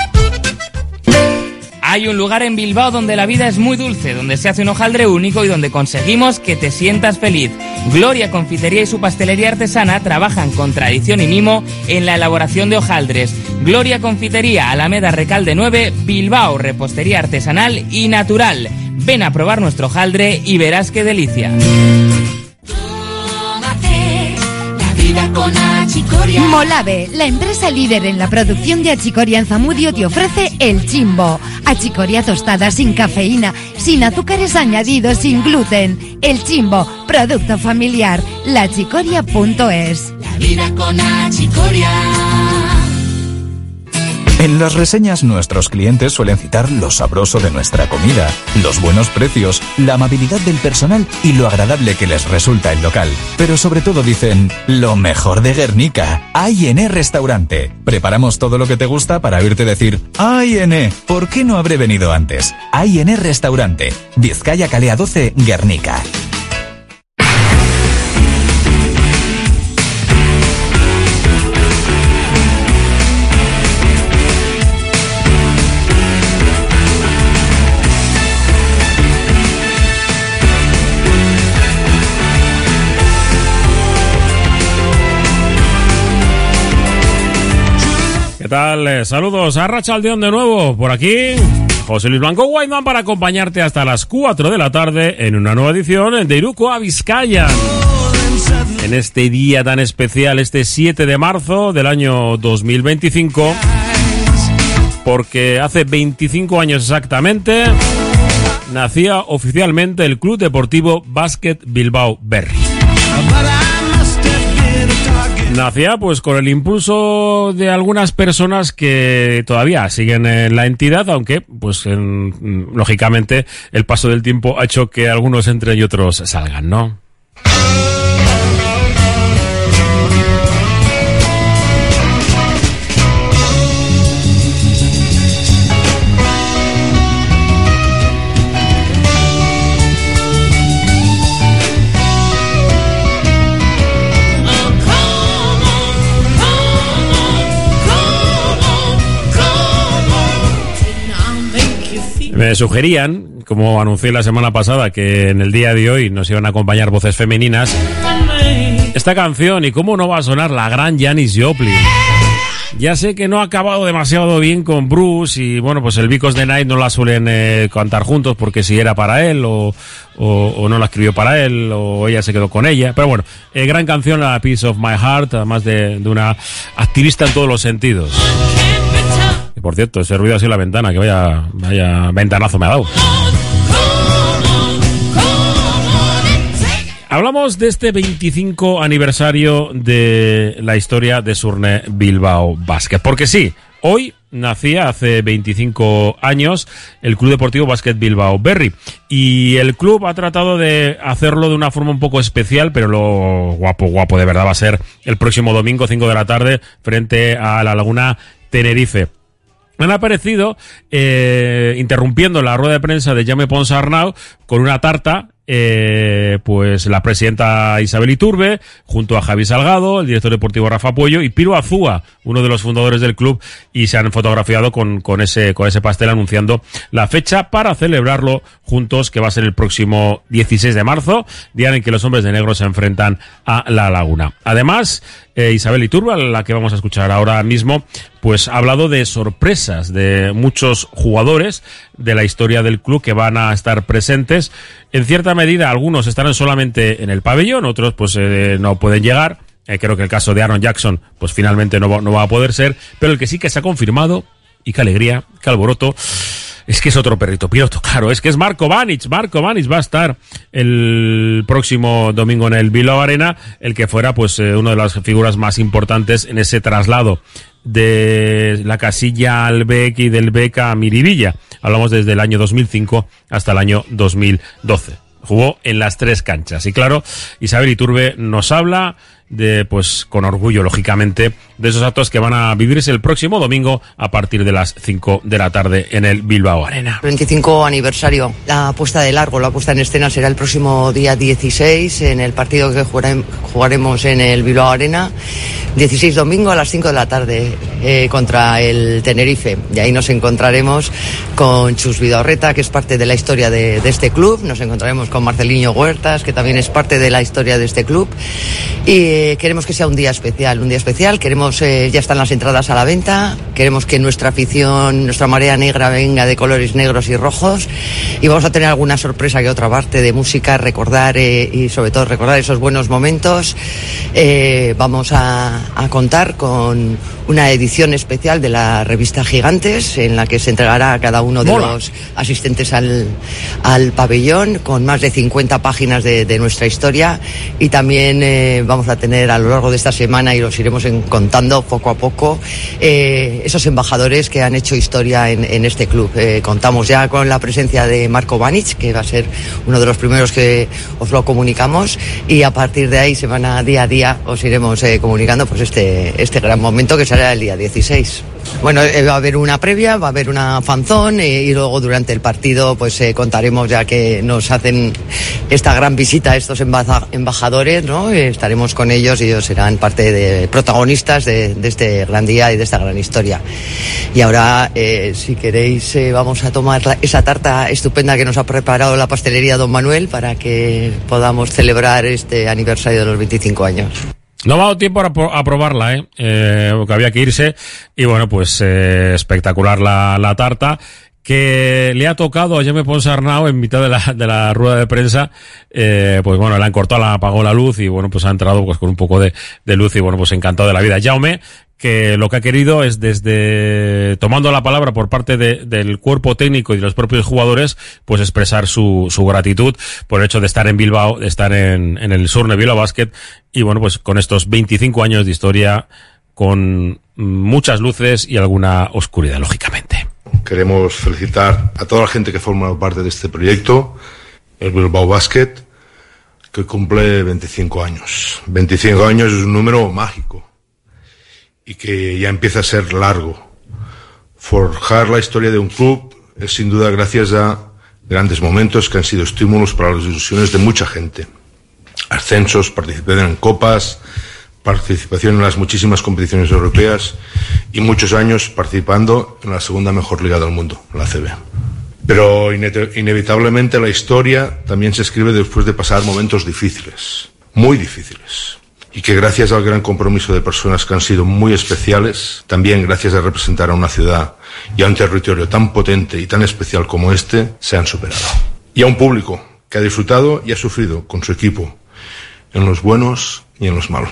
S24: Hay un lugar en Bilbao donde la vida es muy dulce, donde se hace un hojaldre único y donde conseguimos que te sientas feliz. Gloria Confitería y su pastelería artesana trabajan con tradición y mimo en la elaboración de hojaldres. Gloria Confitería, Alameda Recalde 9, Bilbao, repostería artesanal y natural. Ven a probar nuestro hojaldre y verás qué delicia.
S10: Con Achicoria. Molave, la empresa líder en la producción de achicoria en Zamudio, te ofrece el Chimbo. Achicoria tostada sin cafeína, sin azúcares añadidos, sin gluten. El Chimbo, producto familiar. Lachicoria.es.
S17: La vida con Achicoria.
S13: En las reseñas nuestros clientes suelen citar lo sabroso de nuestra comida, los buenos precios, la amabilidad del personal y lo agradable que les resulta el local. Pero sobre todo dicen, lo mejor de Guernica, A&E Restaurante. Preparamos todo lo que te gusta para oírte decir, A&E, ¿por qué no habré venido antes? A&E Restaurante, Vizcaya Calea 12, Guernica.
S9: tal? Saludos a Arratsaldeón de nuevo, por aquí José Luis Blanco Whiteman para acompañarte hasta las 4 de la tarde en una nueva edición de Iruko a Vizcaya. En este día tan especial, este 7 de marzo del año 2025, porque hace 25 años exactamente nacía oficialmente el Club Deportivo Basket Bilbao Berri. Nacía pues con el impulso de algunas personas que todavía siguen en la entidad, aunque pues lógicamente el paso del tiempo ha hecho que algunos entren y otros salgan, ¿no? Me sugerían, como anuncié la semana pasada, que en el día de hoy nos iban a acompañar voces femeninas, esta canción, y cómo no va a sonar la gran Janis Joplin. Ya sé que no ha acabado demasiado bien con Bruce y bueno, pues el Because the Night no la suelen cantar juntos porque si era para él o no la escribió para él o ella se quedó con ella. Pero bueno, gran canción, la Piece of My Heart, además de una activista en todos los sentidos. Y por cierto, ese ruido ha sido la ventana, que vaya ventanazo me ha dado. Hablamos de este 25 aniversario de la historia de Surne Bilbao Basket. Porque sí, hoy nacía hace 25 años el Club Deportivo Basket Bilbao Berri. Y el club ha tratado de hacerlo de una forma un poco especial, pero lo guapo de verdad va a ser el próximo domingo, 5 de la tarde, frente a la Laguna Tenerife. Han aparecido interrumpiendo la rueda de prensa de Jaume Ponsarnau con una tarta, pues la presidenta Isabel Iturbe, junto a Javi Salgado, el director deportivo Rafa Puello y Piro Azúa, uno de los fundadores del club, y se han fotografiado con ese pastel anunciando la fecha para celebrarlo juntos, que va a ser el próximo 16 de marzo, día en que los hombres de negro se enfrentan a la Laguna. Además, Isabel Iturbe, a la que vamos a escuchar ahora mismo, pues ha hablado de sorpresas de muchos jugadores de la historia del club que van a estar presentes. En cierta medida, algunos estarán solamente en el pabellón, otros pues no pueden llegar. Creo que el caso de Aaron Jackson pues finalmente no va a poder ser, pero el que sí que se ha confirmado, y qué alegría, qué alboroto, es que es otro perrito piloto, claro, es que es Marko Banic. Marko Banic va a estar el próximo domingo en el Bilbao Arena, el que fuera pues una de las figuras más importantes en ese traslado de la casilla al BEC y del BEC a Miribilla. Hablamos desde el año 2005 hasta el año 2012. Jugó en las 3 canchas. Y claro, Isabel Iturbe nos habla de, pues, con orgullo, lógicamente, de esos actos que van a vivirse el próximo domingo a partir de las 5 de la tarde en el Bilbao Arena.
S21: 25 aniversario. La puesta de largo, la puesta en escena será el próximo día 16 en el partido que jugaremos en el Bilbao Arena. 16 domingo a las 5 de la tarde contra el Tenerife. Y ahí nos encontraremos con Chus Vidaurreta, que es parte de la historia de este club. Nos encontraremos con Marcelinho Huertas, que también es parte de la historia de este club. Y queremos que sea un día especial, queremos, ya están las entradas a la venta, queremos que nuestra afición, nuestra marea negra venga de colores negros y rojos, y vamos a tener alguna sorpresa que otra parte de música, recordar y sobre todo recordar esos buenos momentos. Vamos a contar con una edición especial de la revista Gigantes, en la que se entregará a cada uno de los asistentes al pabellón, con más de 50 páginas de nuestra historia, y también vamos a tener a lo largo de esta semana, y los iremos contando poco a poco, esos embajadores que han hecho historia en este club. Contamos ya con la presencia de Marko Banic, que va a ser uno de los primeros que os lo comunicamos, y a partir de ahí, semana día a día, os iremos comunicando pues este gran momento que será el día 16. Bueno, va a haber una previa, va a haber una fanzone, y luego durante el partido pues contaremos, ya que nos hacen esta gran visita a estos embajadores, ¿no? Estaremos con ellos y ellos serán parte de protagonistas de este gran día y de esta gran historia. Y ahora, si queréis, vamos a tomar esa tarta estupenda que nos ha preparado la pastelería Don Manuel para que podamos celebrar este aniversario de los 25 años.
S9: No me ha dado tiempo a probarla, porque había que irse. Y bueno, pues espectacular la tarta que le ha tocado a Jaume Ponsarnau en mitad de la rueda de prensa. Pues bueno, le han cortado, apagó la luz y bueno, pues ha entrado pues con un poco de luz y bueno, pues encantado de la vida. Jaume, que lo que ha querido es desde tomando la palabra por parte del cuerpo técnico y de los propios jugadores, pues expresar su gratitud por el hecho de estar en Bilbao, de estar en el Surne Bilbao Basket y bueno, pues con estos 25 años de historia con muchas luces y alguna oscuridad, lógicamente.
S4: Queremos felicitar a toda la gente que forma parte de este proyecto, el Bilbao Basket, que cumple 25 años. 25 años es un número mágico y que ya empieza a ser largo. Forjar la historia de un club es sin duda gracias a grandes momentos que han sido estímulos para las ilusiones de mucha gente. Ascensos, participación en copas, participación en las muchísimas competiciones europeas y muchos años participando en la segunda mejor liga del mundo, la ACB. Pero inevitablemente la historia también se escribe después de pasar momentos difíciles, muy difíciles. Y que gracias al gran compromiso de personas que han sido muy especiales, también gracias a representar a una ciudad y a un territorio tan potente y tan especial como este, se han superado. Y a un público que ha disfrutado y ha sufrido con su equipo, en los buenos y en los malos